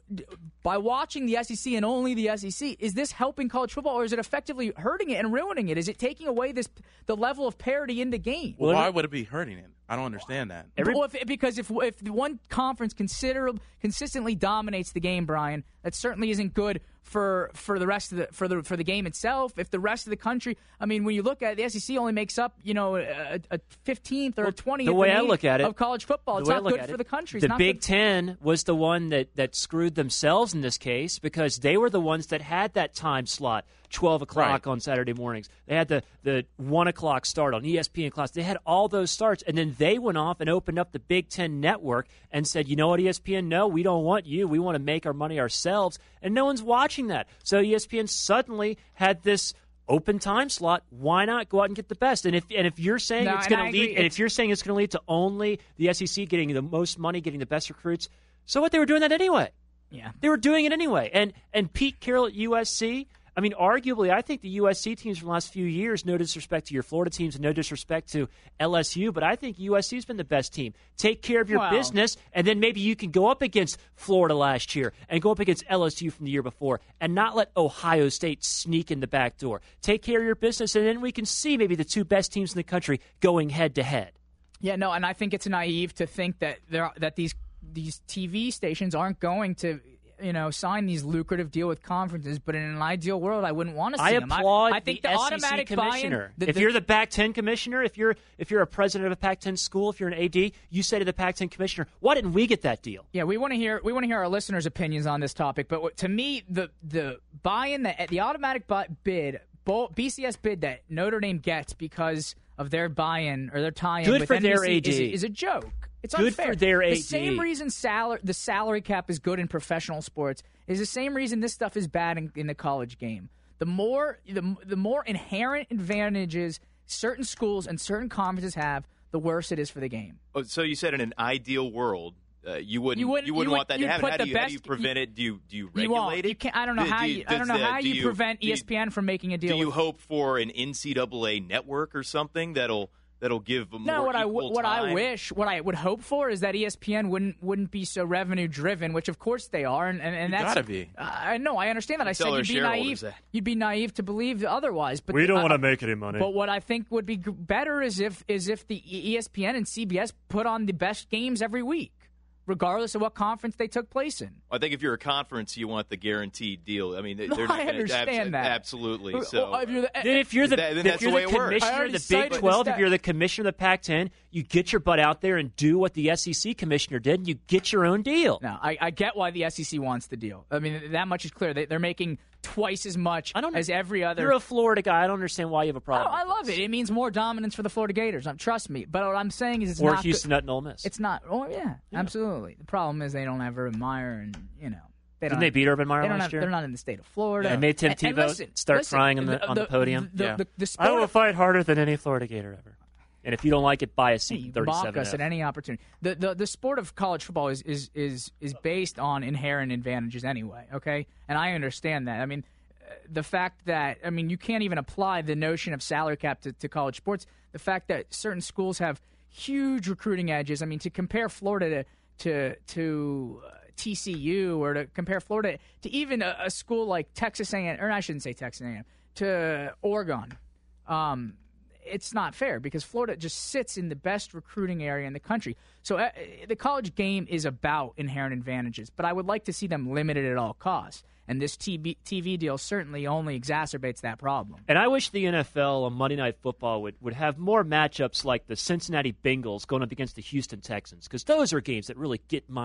by watching the S E C and only the S E C, is this helping college football, or is it effectively hurting it and ruining it? Is it taking away this the level of parity in the game? Well, why would it be hurting it? I don't understand that. Every, well, if, because if if the one conference consider, consistently dominates the game, Brian, that certainly isn't good for for the rest of the for the for the game itself. If the rest of the country, I mean, when you look at it, the S E C only makes up, you know, a, a fifteenth or well, a twentieth the way I look at it, of college football. It's not good for it, the country. It's the not Big good. Ten was the one that, that screwed themselves in this case because they were the ones that had that time slot, twelve o'clock right. on Saturday mornings. They had the, the one o'clock start on E S P N class. They had all those starts, and then they went off and opened up the Big Ten network and said, you know what, E S P N, no, we don't want you. We want to make our money ourselves, and no one's watching that. So E S P N suddenly had this open time slot. Why not go out and get the best? And if and if you're saying no, it's going to lead, agree. and if you're saying it's going to lead to only the S E C getting the most money, getting the best recruits, so what? They were doing that anyway. Yeah, they were doing it anyway. And and Pete Carroll at U S C. I mean, arguably, I think the U S C teams from the last few years, no disrespect to your Florida teams and no disrespect to L S U, but I think U S C's been the best team. Take care of your well, business, and then maybe you can go up against Florida last year and go up against L S U from the year before and not let Ohio State sneak in the back door. Take care of your business, and then we can see maybe the two best teams in the country going head-to-head. Yeah, no, and I think it's naive to think that there that these these T V stations aren't going to, you know, sign these lucrative deal with conferences, but in an ideal world, I wouldn't want to see I them. applaud I, I think the, the S E C automatic commissioner. buy-in, the, if the, you're the Pac ten commissioner, if you're if you're a president of a Pac ten school, if you're an A D, you say to the Pac ten commissioner, "Why didn't we get that deal?" Yeah, we want to hear we want to hear our listeners' opinions on this topic. But what, to me, the the buy-in, the the automatic buy, bid, B C S bid that Notre Dame gets because of their buy-in or their tie-in Good with for N B C their A D. is, is a joke. It's Good unfair. for their A D. The same reason salary, the salary cap is good in professional sports is the same reason this stuff is bad in, in the college game. The more the, the more inherent advantages certain schools and certain conferences have, the worse it is for the game. Oh, so you said in an ideal world, uh, you wouldn't you wouldn't, you wouldn't you want would, that to happen. Put How the do you, best, how do you prevent you, it? Do you do you you regulate won't. it? You can't, I don't know do, how do, you, I don't know the, how do you, you prevent do E S P N from making a deal. Do you with, hope for an N C double A network or something that'll that'll give more no, what I equal what time? I wish, what I would hope for is that E S P N wouldn't wouldn't be so revenue driven, which of course they are, and and, and you that's gotta be. Uh, I know, I understand that. I said you'd be naive. That. You'd be naive to believe otherwise. But we don't uh, want to make any money. But what I think would be better is if is if the E S P N and C B S put on the best games every week, regardless of what conference they took place in. I think if you're a conference, you want the guaranteed deal. I mean, they're no, not I gonna, understand abs- that absolutely. So well, if you're the, then if you're the, that, then if that's you're the way the it works. commissioner of the Big twelve, if you're the commissioner of the Pac ten, you get your butt out there and do what the S E C commissioner did, and you get your own deal. No, I, I get why the S E C wants the deal. I mean, that much is clear. They, they're making twice as much I don't, as every other. You're a Florida guy. I don't understand why you have a problem. Oh, I love it. It means more dominance for the Florida Gators. Um, trust me. But what I'm saying is, it's or not Houston good. at Ole Miss. It's not. Oh yeah, yeah, absolutely. The problem is they don't have Urban Meyer, and you know they don't. Didn't they have, beat Urban Meyer they don't last have, year? They're not in the state of Florida. They made Tim and, and Tebow listen, start listen, crying on the, the, on the, the podium. The, yeah. the, the sport I will of, fight harder than any Florida Gator ever. And if you don't like it, buy a seat. You mock us F. at any opportunity. The, the the sport of college football is, is is is based on inherent advantages anyway. Okay, and I understand that. I mean, the fact that I mean you can't even apply the notion of salary cap to, to college sports. The fact that certain schools have huge recruiting edges. I mean, to compare Florida to to to uh, T C U or to compare Florida to even a, a school like Texas A and M, or I shouldn't say Texas A and M, to Oregon. Um, It's not fair because Florida just sits in the best recruiting area in the country. So uh, the college game is about inherent advantages, but I would like to see them limited at all costs. And this T V, T V deal certainly only exacerbates that problem. And I wish the N F L on Monday Night Football would, would have more matchups like the Cincinnati Bengals going up against the Houston Texans, because those are games that really get my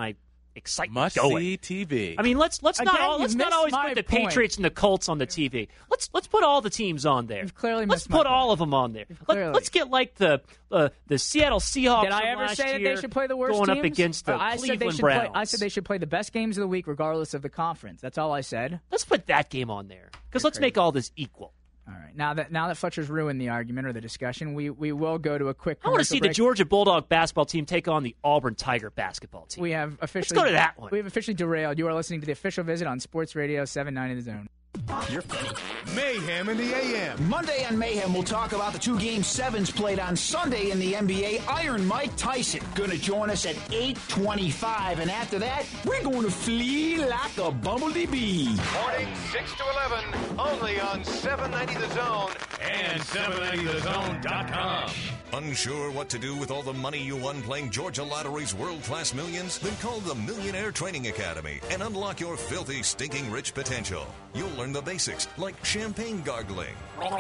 excitement Must going. see T V. I mean, let's let's not Again, all, let's you've not missed always my put the point. Patriots and the Colts on the T V. Let's let's put all the teams on there. You've clearly let's missed my put point. all of them on there. clearly- Let, let's get like the uh, the Seattle Seahawks. Did I from ever last say that year they should play the worst going teams? up against the Or I said they Cleveland should Browns? play, I said they should play the best games of the week, regardless of the conference. That's all I said. Let's put that game on there because let's make all this equal. All right. Now that now that Fletcher's ruined the argument or the discussion, we, we will go to a quick. I want to commercial see the break. Georgia Bulldog basketball team take on the Auburn Tiger basketball team. We have officially. Let's go to that one. We have officially derailed. You are listening to the official visit on Sports Radio seven ninety The Zone. You're Mayhem in the A M. Monday on Mayhem, we'll talk about the two game sevens played on Sunday in the N B A. Iron Mike Tyson going to join us at eight twenty-five, and after that, we're going to flee like a bumblebee bee. Morning six to eleven, only on seven ninety The Zone and seven ninety the zone dot com. Unsure what to do with all the money you won playing Georgia Lottery's world-class millions? Then call the Millionaire Training Academy and unlock your filthy, stinking rich potential. You'll learn the basics, like champagne gargling.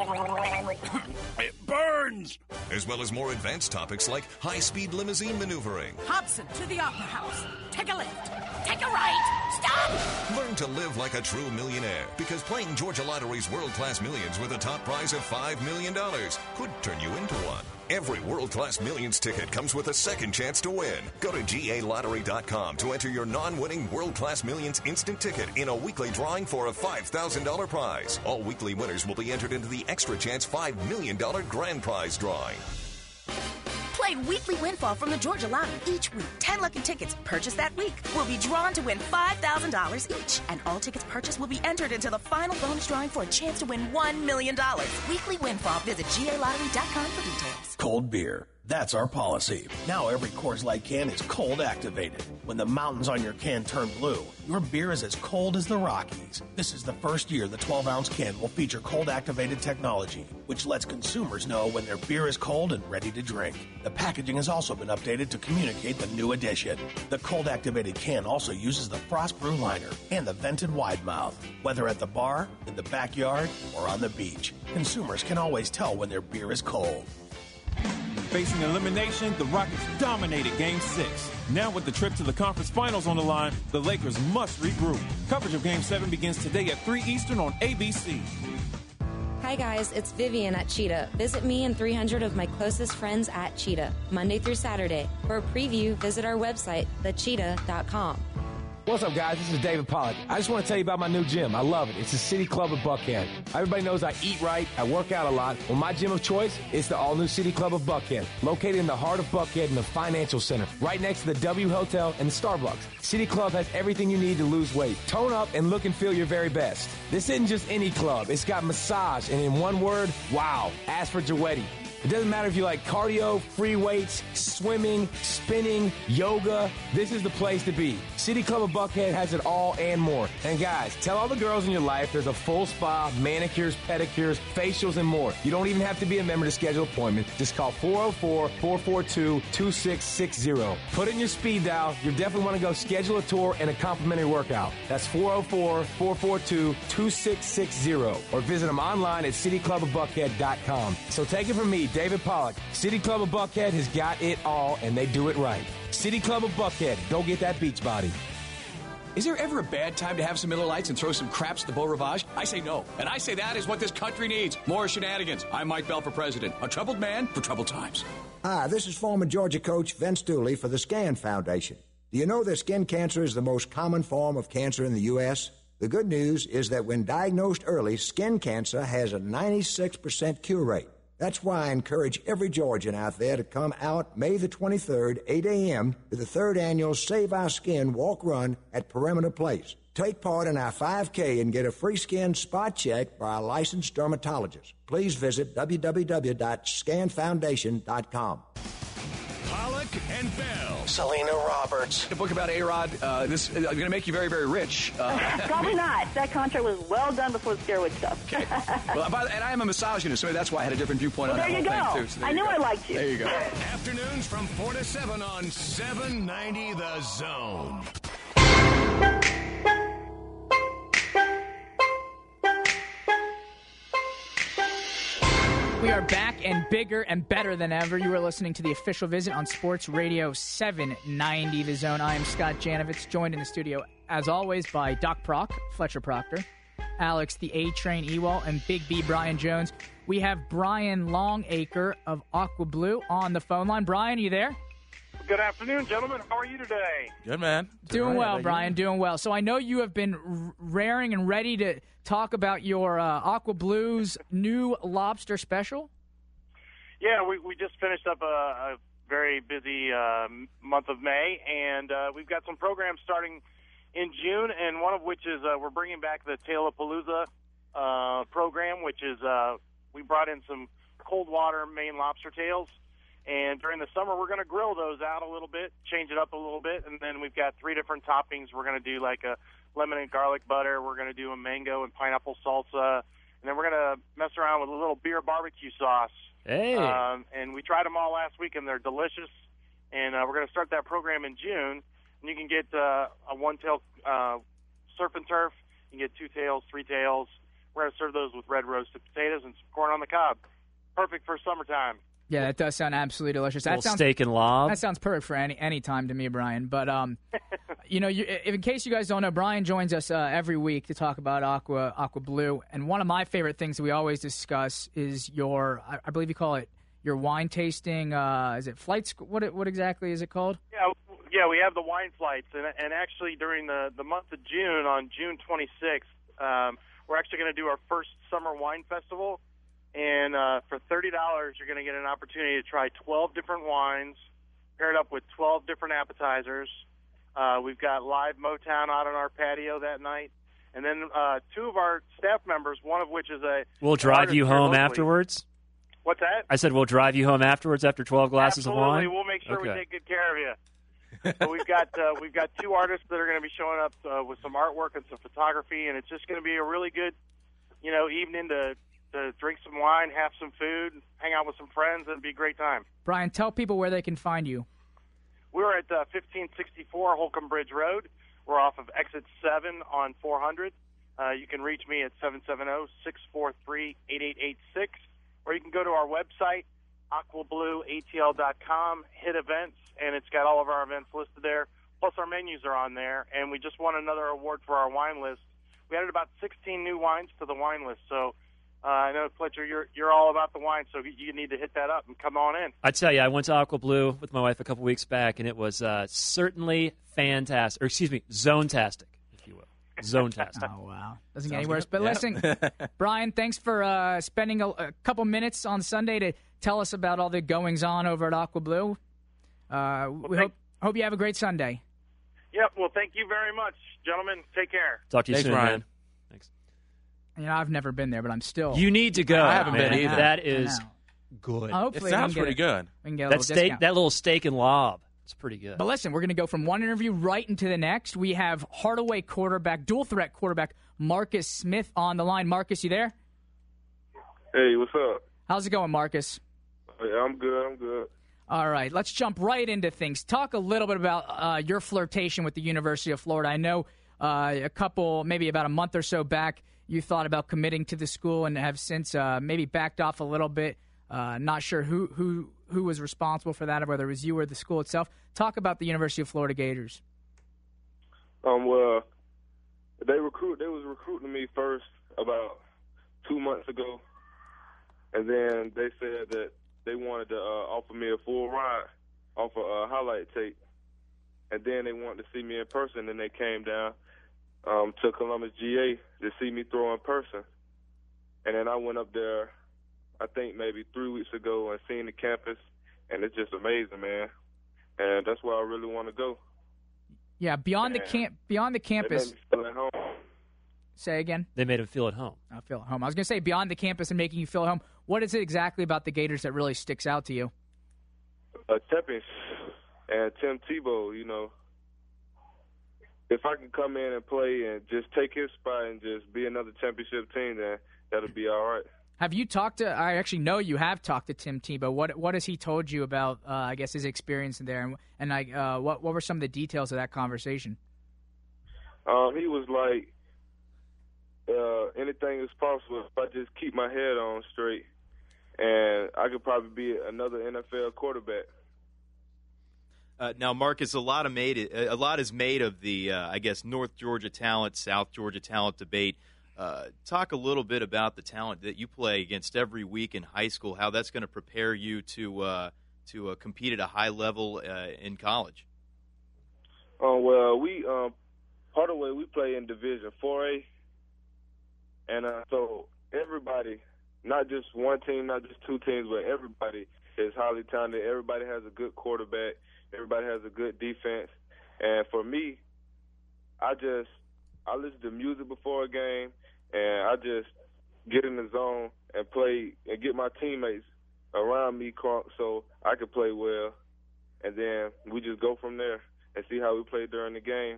It burns! As well as more advanced topics like high-speed limousine maneuvering. Hobson to the Opera House. Take a left. Take a right. Stop! Learn to live like a true millionaire, because playing Georgia Lottery's world-class millions with a top prize of five million dollars could turn you into one. Every world-class millions ticket comes with a second chance to win. Go to G A lottery dot com to enter your non-winning world-class millions instant ticket in a weekly drawing for a five thousand dollars prize. All weekly winners will be entered into the extra chance five million dollars grand prize drawing. Play Weekly Windfall from the Georgia Lottery each week. Ten lucky tickets purchased that week will be drawn to win five thousand dollars each. And all tickets purchased will be entered into the final bonus drawing for a chance to win one million dollars. Weekly Windfall. Visit G A lottery dot com for details. Cold beer. That's our policy. Now every Coors Light can is cold activated. When the mountains on your can turn blue, your beer is as cold as the Rockies. This is the first year the twelve ounce can will feature cold activated technology, which lets consumers know when their beer is cold and ready to drink. The packaging has also been updated to communicate the new addition. The cold activated can also uses the Frost Brew liner and the vented wide mouth. Whether at the bar, in the backyard, or on the beach, consumers can always tell when their beer is cold. Facing elimination, the Rockets dominated Game six. Now with the trip to the conference finals on the line, the Lakers must regroup. Coverage of Game seven begins today at three Eastern on A B C. Hi guys, it's Vivian at Cheetah. Visit me and three hundred of my closest friends at Cheetah, Monday through Saturday. For a preview, visit our website, the cheetah dot com. What's up, guys? This is David Pollack. I just want to tell you about my new gym. I love it. It's the City Club of Buckhead. Everybody knows I eat right, I work out a lot. Well, my gym of choice is the all-new City Club of Buckhead, located in the heart of Buckhead in the Financial Center, right next to the W Hotel and the Starbucks. City Club has everything you need to lose weight, tone up, and look and feel your very best. This isn't just any club. It's got massage, and in one word, wow. Ask for Joetti. It doesn't matter if you like cardio, free weights, swimming, spinning, yoga. This is the place to be. City Club of Buckhead has it all and more. And guys, tell all the girls in your life there's a full spa, manicures, pedicures, facials, and more. You don't even have to be a member to schedule an appointment. Just call four oh four, four four two, two six six zero. Put in your speed dial. You definitely want to go schedule a tour and a complimentary workout. That's four oh four, four four two, two six six zero. Or visit them online at city club of buckhead dot com. So take it from me, David Pollack. City Club of Buckhead has got it all, and they do it right. City Club of Buckhead. Go get that beach body. Is there ever a bad time to have some Miller Lights and throw some craps at the Beau Rivage? I say no. And I say that is what this country needs. More shenanigans. I'm Mike Bell for president. A troubled man for troubled times. Hi, this is former Georgia coach Vince Dooley for the SCAN Foundation. Do you know that skin cancer is the most common form of cancer in the U S? The good news is that when diagnosed early, skin cancer has a ninety-six percent cure rate. That's why I encourage every Georgian out there to come out May the twenty-third, eight a.m. to the third annual Save Our Skin Walk Run at Perimeter Place. Take part in our five K and get a free skin spot check by our licensed dermatologist. Please visit w w w dot scan foundation dot com. Pollack and Bell. Selena Roberts. A book about A-Rod. Uh, this is going to make you very, very rich. Uh, Probably not. That contract was well done before the steroid stuff. Okay. Well, by the, and I am a misogynist, so that's why I had a different viewpoint well, on that whole thing, go. too. So there I you knew go. I liked you. There you go. Afternoons from four to seven on seven ninety The Zone. We are back and bigger and better than ever. You are listening to the official visit on Sports Radio seven ninety The Zone. I am Scott Janovitz, joined in the studio, as always, by Doc Proc, Fletcher Proctor, Alex the A-Train Ewell, and Big B Brian Jones. We have Brian Longacre of Aqua Blue on the phone line. Brian, are you there? Good afternoon, gentlemen. How are you today? Good, man. Doing well, Brian, doing well. So I know you have been r- raring and ready to talk about your uh, Aqua Blue's new lobster special. Yeah, we, we just finished up a, a very busy uh, month of May, and uh, we've got some programs starting in June, and one of which is uh, we're bringing back the Tailapalooza uh, program, which is uh, we brought in some cold water Maine lobster tails. And during the summer, we're going to grill those out a little bit, change it up a little bit, and then we've got three different toppings. We're going to do like a lemon and garlic butter. We're going to do a mango and pineapple salsa, and then we're going to mess around with a little beer barbecue sauce. Hey! Um, and we tried them all last week, and they're delicious. And uh, we're going to start that program in June. And you can get uh, a one-tail uh, surf and turf. You can get two tails, three tails. We're going to serve those with red roasted potatoes and some corn on the cob. Perfect for summertime. Yeah, that does sound absolutely delicious. That Little sounds, steak and lob. That sounds perfect for any any time to me, Brian. But um, you know, you, if, in case you guys don't know, Brian joins us uh, every week to talk about Aqua Aqua Blue. And one of my favorite things that we always discuss is your, I, I believe you call it your wine tasting. Uh, is it flights? What what exactly is it called? Yeah, yeah, we have the wine flights, and and actually during the the month of June, on June twenty-sixth, um, we're actually going to do our first summer wine festival. And uh, for thirty dollars, you're going to get an opportunity to try twelve different wines, paired up with twelve different appetizers. Uh, we've got live Motown out on our patio that night. And then uh, two of our staff members, one of which is a... We'll drive you home afterwards? What's that? I said we'll drive you home afterwards after twelve glasses Absolutely. of wine? We'll make sure Okay. we take good care of you. So we've got uh, we've got two artists that are going to be showing up uh, with some artwork and some photography, and it's just going to be a really good, you know, evening to... to drink some wine, have some food, hang out with some friends. It'd be a great time. Brian, tell people where they can find you. We're at uh, fifteen sixty-four Holcomb Bridge Road. We're off of exit seven on four hundred. Uh, you can reach me at seven seven zero, six four three, eight eight eight six, or you can go to our website, aqua blue a t l dot com, hit events, and it's got all of our events listed there. Plus our menus are on there, and we just won another award for our wine list. We added about sixteen new wines to the wine list, so Uh, I know, Fletcher, you're you're all about the wine, so you need to hit that up and come on in. I tell you, I went to Aqua Blue with my wife a couple weeks back, and it was uh, certainly fantastic. Or excuse me, zone-tastic, if you will. Zone-tastic. Oh, wow. Doesn't get any worse. But listen, Brian, thanks for uh, spending a, a couple minutes on Sunday to tell us about all the goings-on over at Aqua Blue. Uh, we well, hope, hope you have a great Sunday. Yep, well, thank you very much, gentlemen. Take care. Talk to you Thanks, soon, Brian. man. Thanks. You know, I've never been there, but I'm still... You need to go. I haven't man. been either. That is good. Uh, hopefully It sounds we can pretty get a, good. We can get a That little steak, discount. that little steak and lob, it's pretty good. But listen, we're going to go from one interview right into the next. We have Hardaway quarterback, dual threat quarterback Marcus Smith on the line. Marcus, you there? Hey, what's up? How's it going, Marcus? Yeah, I'm good. I'm good. All right, let's jump right into things. Talk a little bit about uh, your flirtation with the University of Florida. I know uh, a couple, maybe about a month or so back, you thought about committing to the school and have since uh, maybe backed off a little bit. Uh, not sure who, who who was responsible for that, or whether it was you or the school itself. Talk about the University of Florida Gators. Um, well, they recruit. They was recruiting me first about two months ago, and then they said that they wanted to uh, offer me a full ride off a uh, highlight tape, and then they wanted to see me in person. And they came down um, to Columbus G A to see me throw in person, and then I went up there, I think maybe three weeks ago, and seen the campus, and it's just amazing, man. And that's where I really want to go. Yeah, beyond Yeah. the camp, beyond the campus. They made me feel at home. Say again. They made him feel at home. I feel at home. I was going to say beyond the campus and making you feel at home. What is it exactly about the Gators that really sticks out to you? Uh, Tempest and Tim Tebow, you know, if I can come in and play and just take his spot and just be another championship team, then that'll be all right. Have you talked to? I actually know you have talked to Tim Tebow. What what has he told you about? Uh, I guess his experience in there, and and like uh, what what were some of the details of that conversation? Um, he was like, uh, anything is possible if I just keep my head on straight and I could probably be another N F L quarterback. Uh, now, Marcus, a lot of made a lot is made of the uh, I guess North Georgia talent, South Georgia talent debate. Uh, talk a little bit about the talent that you play against every week in high school. How that's going to prepare you to uh, to uh, compete at a high level uh, in college. Oh uh, well, we um, part of the way we play in Division four A, and uh, so everybody, not just one team, not just two teams, but everybody is highly talented. Everybody has a good quarterback. Everybody has a good defense. And for me, I just I listen to music before a game, and I just get in the zone and play and get my teammates around me so I can play well. And then we just go from there and see how we play during the game.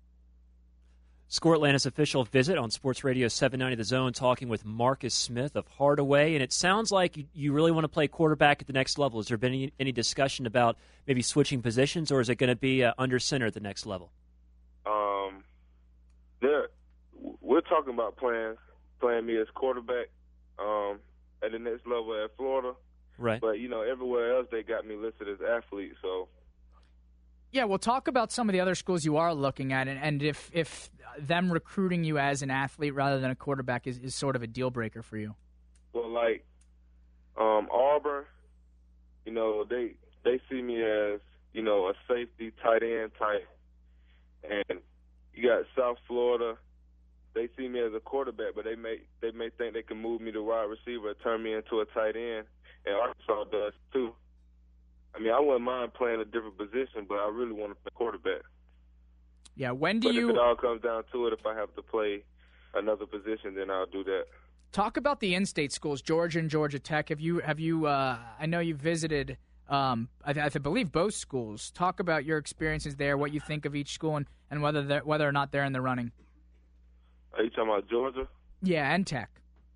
Score Atlanta's official visit on Sports Radio seven ninety The Zone, talking with Marcus Smith of Hardaway. And it sounds like you, you really want to play quarterback at the next level. Has there been any, any discussion about maybe switching positions, or is it going to be uh, under center at the next level? Um, there, we're talking about playing playing me as quarterback um, at the next level at Florida. Right. But, you know, everywhere else they got me listed as athlete, so. Yeah, we'll talk about some of the other schools you are looking at, and, and if if them recruiting you as an athlete rather than a quarterback is, is sort of a deal breaker for you. Well, like um, Auburn, you know, they they see me as, you know, a safety, tight end type. And you got South Florida, they see me as a quarterback, but they may they may think they can move me to wide receiver and turn me into a tight end. And Arkansas does too. I mean, I wouldn't mind playing a different position, but I really want to play quarterback. Yeah, when do but you... if it all comes down to it, if I have to play another position, then I'll do that. Talk about the in-state schools, Georgia and Georgia Tech. Have you, have you? Uh, I know you visited, um, I, I believe, both schools. Talk about your experiences there, what you think of each school, and, and whether whether or not they're in the running. Are you talking about Georgia? Yeah, and Tech.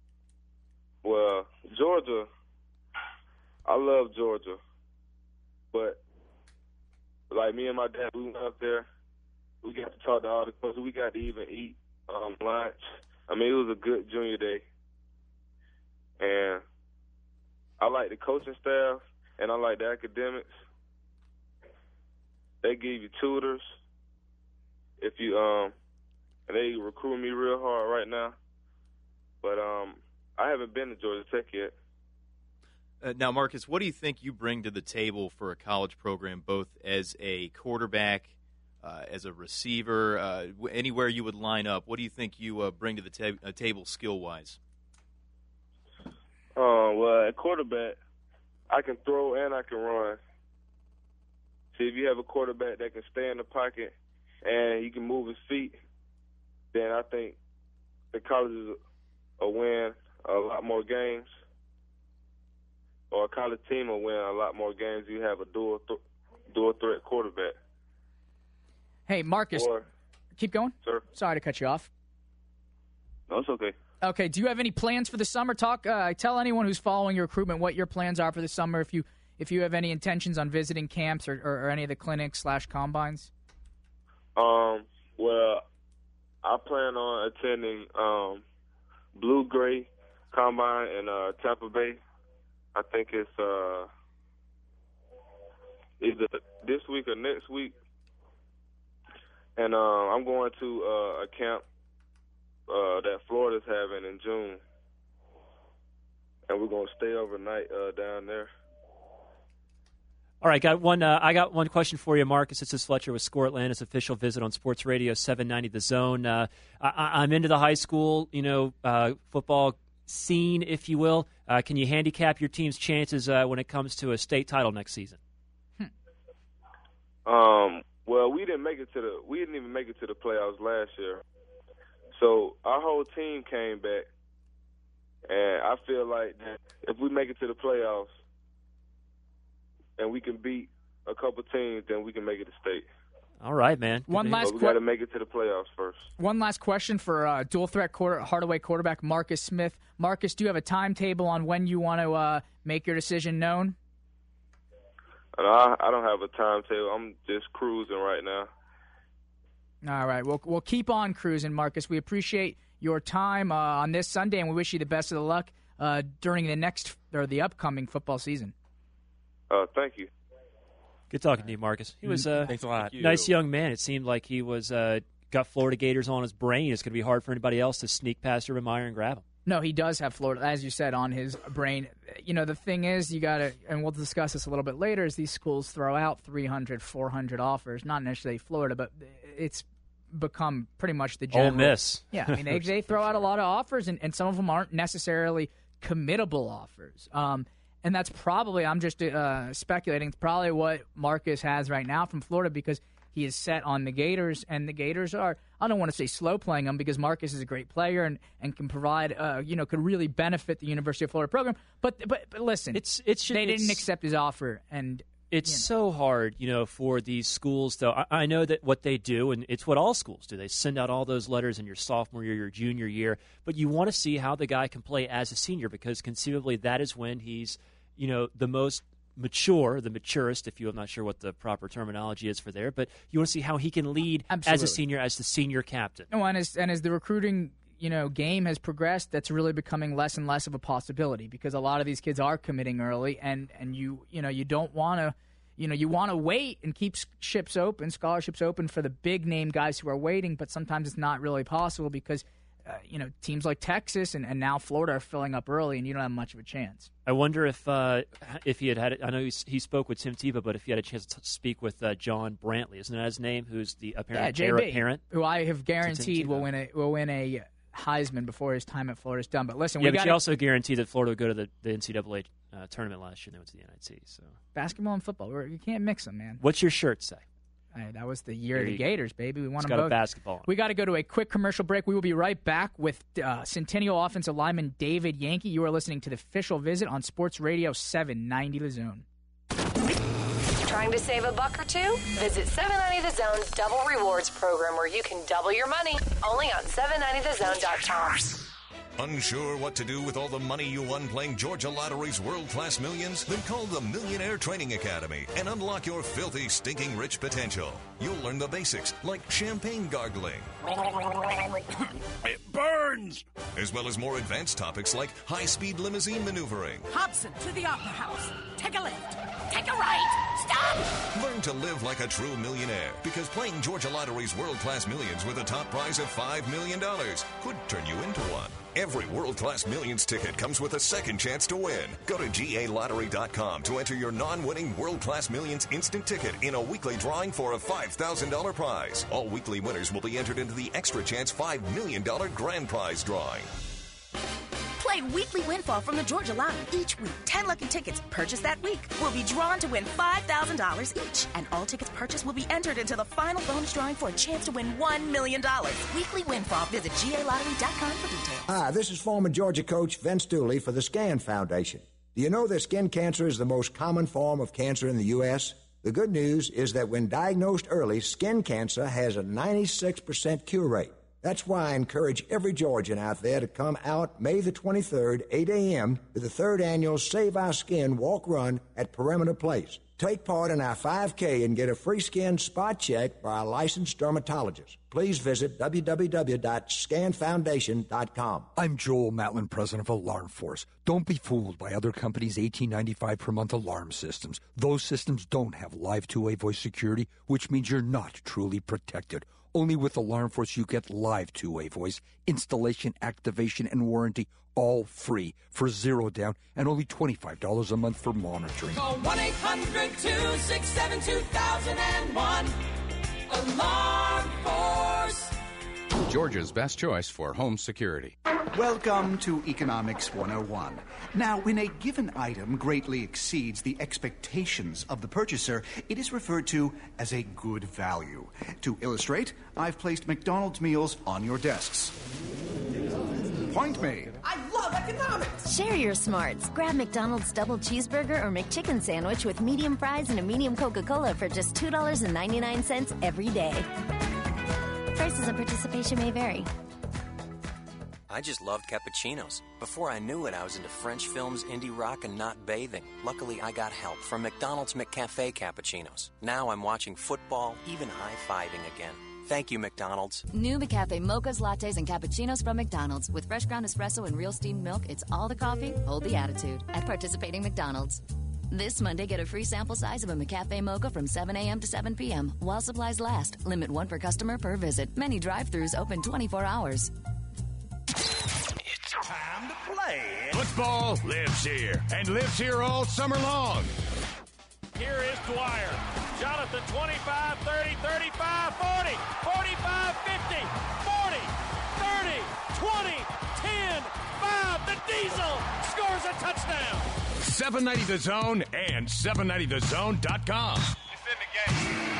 Well, Georgia, I love Georgia. But, like, me and my dad, we went up there. We got to talk to all the coaches. We got to even eat um, lunch. I mean, it was a good junior day. And I like the coaching staff, and I like the academics. They give you tutors. If you, um, and they recruit me real hard right now. But um, I haven't been to Georgia Tech yet. Uh, now, Marcus, what do you think you bring to the table for a college program, both as a quarterback, uh, as a receiver, uh, anywhere you would line up? What do you think you uh, bring to the ta- uh, table skill-wise? Uh, well, at quarterback, I can throw and I can run. See, if you have a quarterback that can stay in the pocket and he can move his feet, then I think the colleges will win a lot more games. Or a college team will win a lot more games. You have a dual th- dual threat quarterback. Hey, Marcus, or, keep going. Sir, sorry to cut you off. No, it's okay. Okay, do you have any plans for the summer? Talk. Uh, tell anyone who's following your recruitment what your plans are for the summer. If you if you have any intentions on visiting camps or, or, or any of the clinics slash combines. Um. Well, I plan on attending um, Blue Gray Combine in uh, Tampa Bay. I think it's uh, either this week or next week. And uh, I'm going to uh, a camp uh, that Florida's having in June. And we're going to stay overnight uh, down there. All right, got one. Uh, I got one question for you, Marcus. This is Fletcher with Score Atlanta's official visit on Sports Radio seven ninety The Zone. Uh, I, I'm into the high school, you know, uh, football scene, if you will. Uh, can you handicap your team's chances uh, when it comes to a state title next season? Um. Well, we didn't make it to the. We didn't even make it to the playoffs last year. So our whole team came back, and I feel like that if we make it to the playoffs and we can beat a couple teams, then we can make it to state. All right, man. One Good last but we got to make it to the playoffs first. One last question for uh, dual threat quarter, Hardaway quarterback Marcus Smith. Marcus, do you have a timetable on when you want to uh, make your decision known? I, I don't have a timetable. I'm just cruising right now. All right. We'll, we'll keep on cruising, Marcus. We appreciate your time uh, on this Sunday, and we wish you the best of the luck uh, during the next or the upcoming football season. Uh, thank you. Good talking to you, Marcus. He was a Thanks a lot. nice young man. It seemed like he was uh, got Florida Gators on his brain. It's going to be hard for anybody else to sneak past Urban Meyer and grab him. No, he does have Florida, as you said, on his brain. You know, the thing is, you got to, and we'll discuss this a little bit later, is these schools throw out three hundred, four hundred offers, not necessarily Florida, but it's become pretty much the general. Ole Miss. Yeah, I mean, they, they throw out a lot of offers, and, and some of them aren't necessarily committable offers. Um, and that's probably, I'm just uh, speculating, it's probably what Marcus has right now from Florida because he is set on the Gators, and the Gators are, I don't want to say slow playing them because Marcus is a great player and, and can provide, uh, you know, could really benefit the University of Florida program. But but, but listen, it's, it's, they it's, didn't accept his offer. and It's you know. so hard, you know, for these schools, though. I, I know that what they do, and it's what all schools do, they send out all those letters in your sophomore year, your junior year, but you want to see how the guy can play as a senior because conceivably that is when he's, you know, the most mature, the maturest, if you, I'm not sure what the proper terminology is for there, but you want to see how he can lead Absolutely. as a senior, as the senior captain. No, and as, and as the recruiting, you know, game has progressed, that's really becoming less and less of a possibility because a lot of these kids are committing early, and, and you, you know, you don't want to, you know, you want to wait and keep ships open, scholarships open for the big name guys who are waiting, but sometimes it's not really possible because, uh, you know, teams like Texas and, and now Florida are filling up early, and you don't have much of a chance. I wonder if uh, if he had had, I know he, he spoke with Tim Tebow, but if he had a chance to speak with uh, John Brantley, isn't that his name, who's the apparent yeah, heir J B, apparent? who I have guaranteed will win a will win a Heisman before his time at Florida is done. But listen, yeah, we but got you also guaranteed that Florida would go to the, the N C double A uh, tournament last year and they went to the N I T. So basketball and football, We're, you can't mix them, man. What's your shirt say? Hey, that was the year of the Gators, baby. We won it's them got both. a basketball on. We got to go to a quick commercial break. We will be right back with uh, Centennial offensive lineman David Yankee. You are listening to the Official Visit on Sports Radio seven ninety The Zone. Trying to save a buck or two? Visit seven ninety The Zone's Double Rewards program where you can double your money only on seven ninety the zone dot com. Unsure what to do with all the money you won playing Georgia Lottery's World-Class Millions? Then call the Millionaire Training Academy and unlock your filthy, stinking rich potential. You'll learn the basics, like champagne gargling. It burns! As well as more advanced topics like high-speed limousine maneuvering. Hobson to the Opera House. Take a left. Take a right. Stop! Learn to live like a true millionaire, because playing Georgia Lottery's World-Class Millions with a top prize of five million dollars could turn you into one. Every World-Class Millions ticket comes with a second chance to win. Go to G A lottery dot com to enter your non-winning World-Class Millions instant ticket in a weekly drawing for a five thousand dollars prize. All weekly winners will be entered into the Extra Chance five million dollars grand prize drawing. Play Weekly Windfall from the Georgia Lottery each week. Ten lucky tickets purchased that week will be drawn to win five thousand dollars each. And all tickets purchased will be entered into the final bonus drawing for a chance to win one million dollars. Weekly Windfall. Visit G A lottery dot com for details. Hi, this is former Georgia coach Vince Dooley for the SCAN Foundation. Do you know that skin cancer is the most common form of cancer in the U S? The good news is that when diagnosed early, skin cancer has a ninety-six percent cure rate. That's why I encourage every Georgian out there to come out May the twenty-third, eight a.m. to the third annual Save Our Skin Walk Run at Perimeter Place. Take part in our five K and get a free skin spot check by a licensed dermatologist. Please visit w w w dot scan foundation dot com. I'm Joel Matlin, president of Alarm Force. Don't be fooled by other companies' eighteen ninety-five per month alarm systems. Those systems don't have live two-way voice security, which means you're not truly protected. Only with Alarm Force you get live two-way voice, installation, activation, and warranty, all free for zero down and only twenty-five dollars a month for monitoring. Call one eight hundred two six seven two thousand one. Alarm Force. Georgia's best choice for home security. Welcome to Economics one oh one. Now, when a given item greatly exceeds the expectations of the purchaser, it is referred to as a good value. To illustrate, I've placed McDonald's meals on your desks. Point me. I love economics. Share your smarts. Grab McDonald's double cheeseburger or McChicken sandwich with medium fries and a medium Coca-Cola for just two dollars and ninety-nine cents every day. Prices and participation may vary. I just loved cappuccinos. Before I knew it, I was into French films, indie rock, and not bathing. Luckily, I got help from McDonald's McCafe cappuccinos. Now I'm watching football, even high-fiving again. Thank you, McDonald's. New McCafe mochas, lattes, and cappuccinos from McDonald's. With fresh ground espresso and real steamed milk, it's all the coffee, hold the attitude. At participating McDonald's. This Monday, get a free sample size of a McCafe mocha from seven a.m. to seven p.m. while supplies last. Limit one per customer per visit. Many drive-thrus open twenty-four hours. It's time to play. Football lives here, and lives here all summer long. Here is Dwyer. Jonathan, twenty-five, thirty, thirty-five, forty, forty-five, fifty, forty, thirty, twenty, ten, five. The Diesel scores a touchdown. seven ninety The Zone and seven ninety the zone dot com. It's in the game.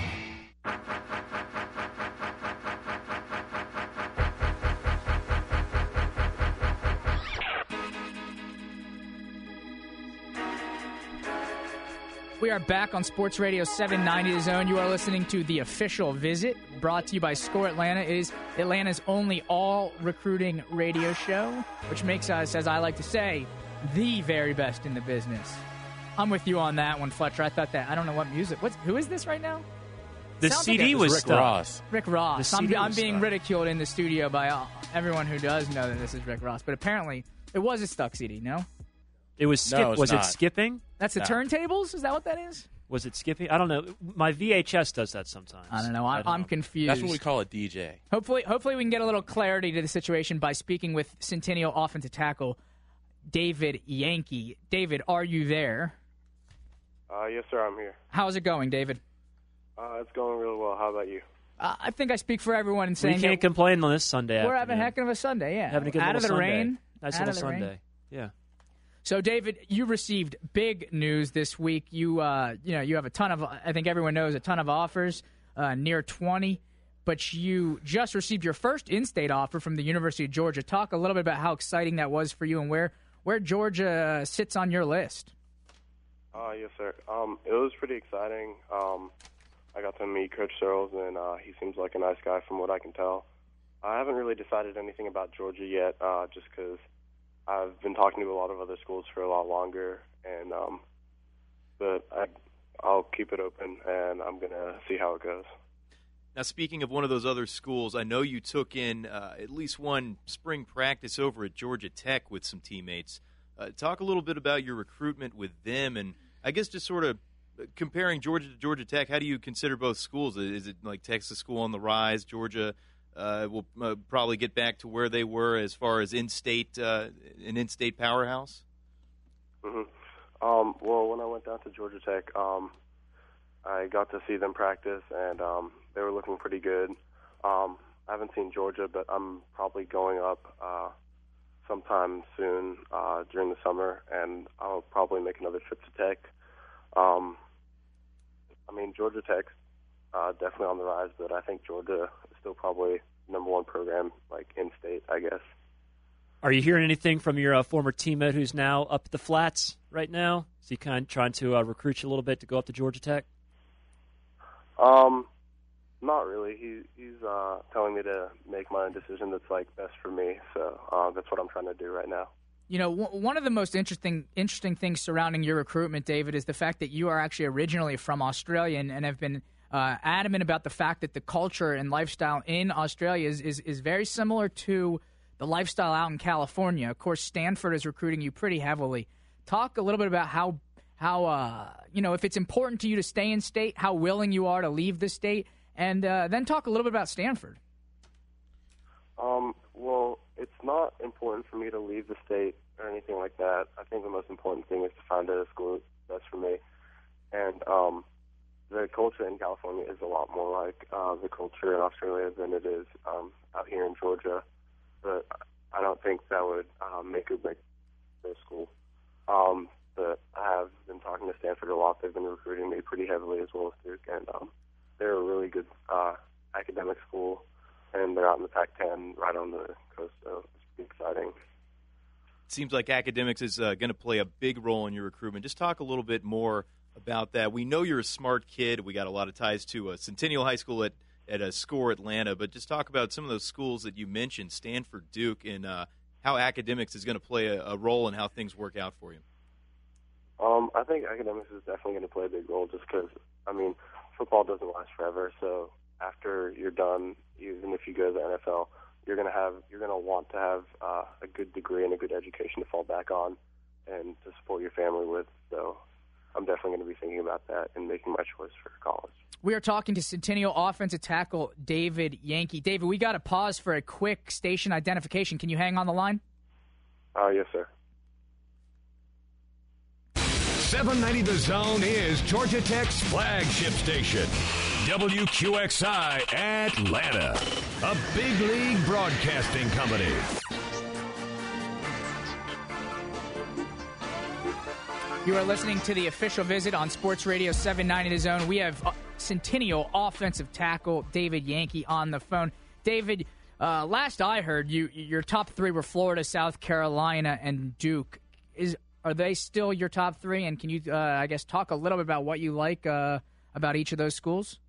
We are back on Sports Radio seven ninety The Zone. You are listening to The Official Visit, brought to you by Score Atlanta. It is Atlanta's only all-recruiting radio show, which makes us, as I like to say, the very best in the business. I'm with you on that one, Fletcher. I thought that. I don't know what music. What's, who is this right now? The Sounds C D like a- was Rick stuck. Ross. Rick Ross. The I'm, C D I'm was being stuck. ridiculed in the studio by all, everyone who does know that this is Rick Ross. But apparently, it was a stuck C D, no? It was skip- No, it's was it not. skipping? That's the No. turntables? Is that what that is? Was it skipping? I don't know. My V H S does that sometimes. I don't know. I, I don't I'm know. confused. That's what we call a D J. Hopefully, hopefully we can get a little clarity to the situation by speaking with Centennial offensive tackle David Yankee. David, are you there? Uh, yes, sir, I'm here. How's it going, David? Uh, it's going really well. How about you? Uh, I think I speak for everyone in We saying can't that complain on this Sunday we're afternoon. having a heck of a Sunday. Yeah, Having a good out of the little Sunday. rain. Nice out little of the rain. Sunday. Yeah. So, David, you received big news this week. You, uh, you know, you have a ton of. I think everyone knows a ton of offers, uh, near twenty. But you just received your first in-state offer from the University of Georgia. Talk a little bit about how exciting that was for you and where where Georgia sits on your list. Uh, yes, sir. Um, it was pretty exciting. Um, I got to meet Coach Searles, and uh, he seems like a nice guy from what I can tell. I haven't really decided anything about Georgia yet, uh, just because I've been talking to a lot of other schools for a lot longer, and um, but I, I'll keep it open, and I'm going to see how it goes. Now, speaking of one of those other schools, I know you took in uh, at least one spring practice over at Georgia Tech with some teammates. Uh, talk a little bit about your recruitment with them, and I guess just sort of comparing Georgia to Georgia Tech, how do you consider both schools? Is it like Texas school on the rise? Georgia uh, will uh, probably get back to where they were as far as in-state, uh, an in-state powerhouse? Mm-hmm. Um, well, when I went down to Georgia Tech, um, I got to see them practice, and um, they were looking pretty good. Um, I haven't seen Georgia, but I'm probably going up uh, sometime soon uh, during the summer, and I'll probably make another trip to Tech. Um, I mean, Georgia Tech's uh, definitely on the rise, but I think Georgia is still probably number one program, like in-state, I guess. Are you hearing anything from your uh, former teammate who's now up at the Flats right now? Is he kind of trying to uh, recruit you a little bit to go up to Georgia Tech? Um, not really. He he's uh, telling me to make my own decision that's like best for me. So uh, that's what I'm trying to do right now. You know, w- one of the most interesting interesting things surrounding your recruitment, David, is the fact that you are actually originally from Australia and, and have been uh, adamant about the fact that the culture and lifestyle in Australia is, is, is very similar to the lifestyle out in California. Of course, Stanford is recruiting you pretty heavily. Talk a little bit about how, how uh, you know, if it's important to you to stay in state, how willing you are to leave the state, and uh, then talk a little bit about Stanford. Um, well, it's not important for me to leave the state or anything like that. I think the most important thing is to find a school that's best for me. And um, the culture in California is a lot more like uh, the culture in Australia than it is um, out here in Georgia. But I don't think that would um, make or break the school. Um, but I have been talking to Stanford a lot. They've been recruiting me pretty heavily as well as Duke. And um, they're a really good uh, academic school. And they're out in the Pac ten right on the coast, so it's pretty exciting. It seems like academics is uh, going to play a big role in your recruitment. Just talk a little bit more about that. We know you're a smart kid. We got a lot of ties to uh, Centennial High School at, at a Score Atlanta, but just talk about some of those schools that you mentioned, Stanford, Duke, and uh, how academics is going to play a, a role in how things work out for you. Um, I think academics is definitely going to play a big role just because, I mean, football doesn't last forever, so after you're done, even if you go to the N F L, you're gonna have you're gonna want to have uh, a good degree and a good education to fall back on and to support your family with. So I'm definitely going to be thinking about that and making my choice for college. We are talking to Centennial offensive tackle David Yankey. David, we got to pause for a quick station identification. Can you hang on the line? Uh, yes, sir. seven ninety The Zone is Georgia Tech's flagship station. W Q X I Atlanta, a big league broadcasting company. You are listening to the official visit on Sports Radio seven ninety The Zone. We have Centennial offensive tackle David Yankey on the phone. David, uh, last I heard, you your top three were Florida, South Carolina, and Duke. Is Are they still your top three? And can you, uh, I guess, talk a little bit about what you like uh, about each of those schools?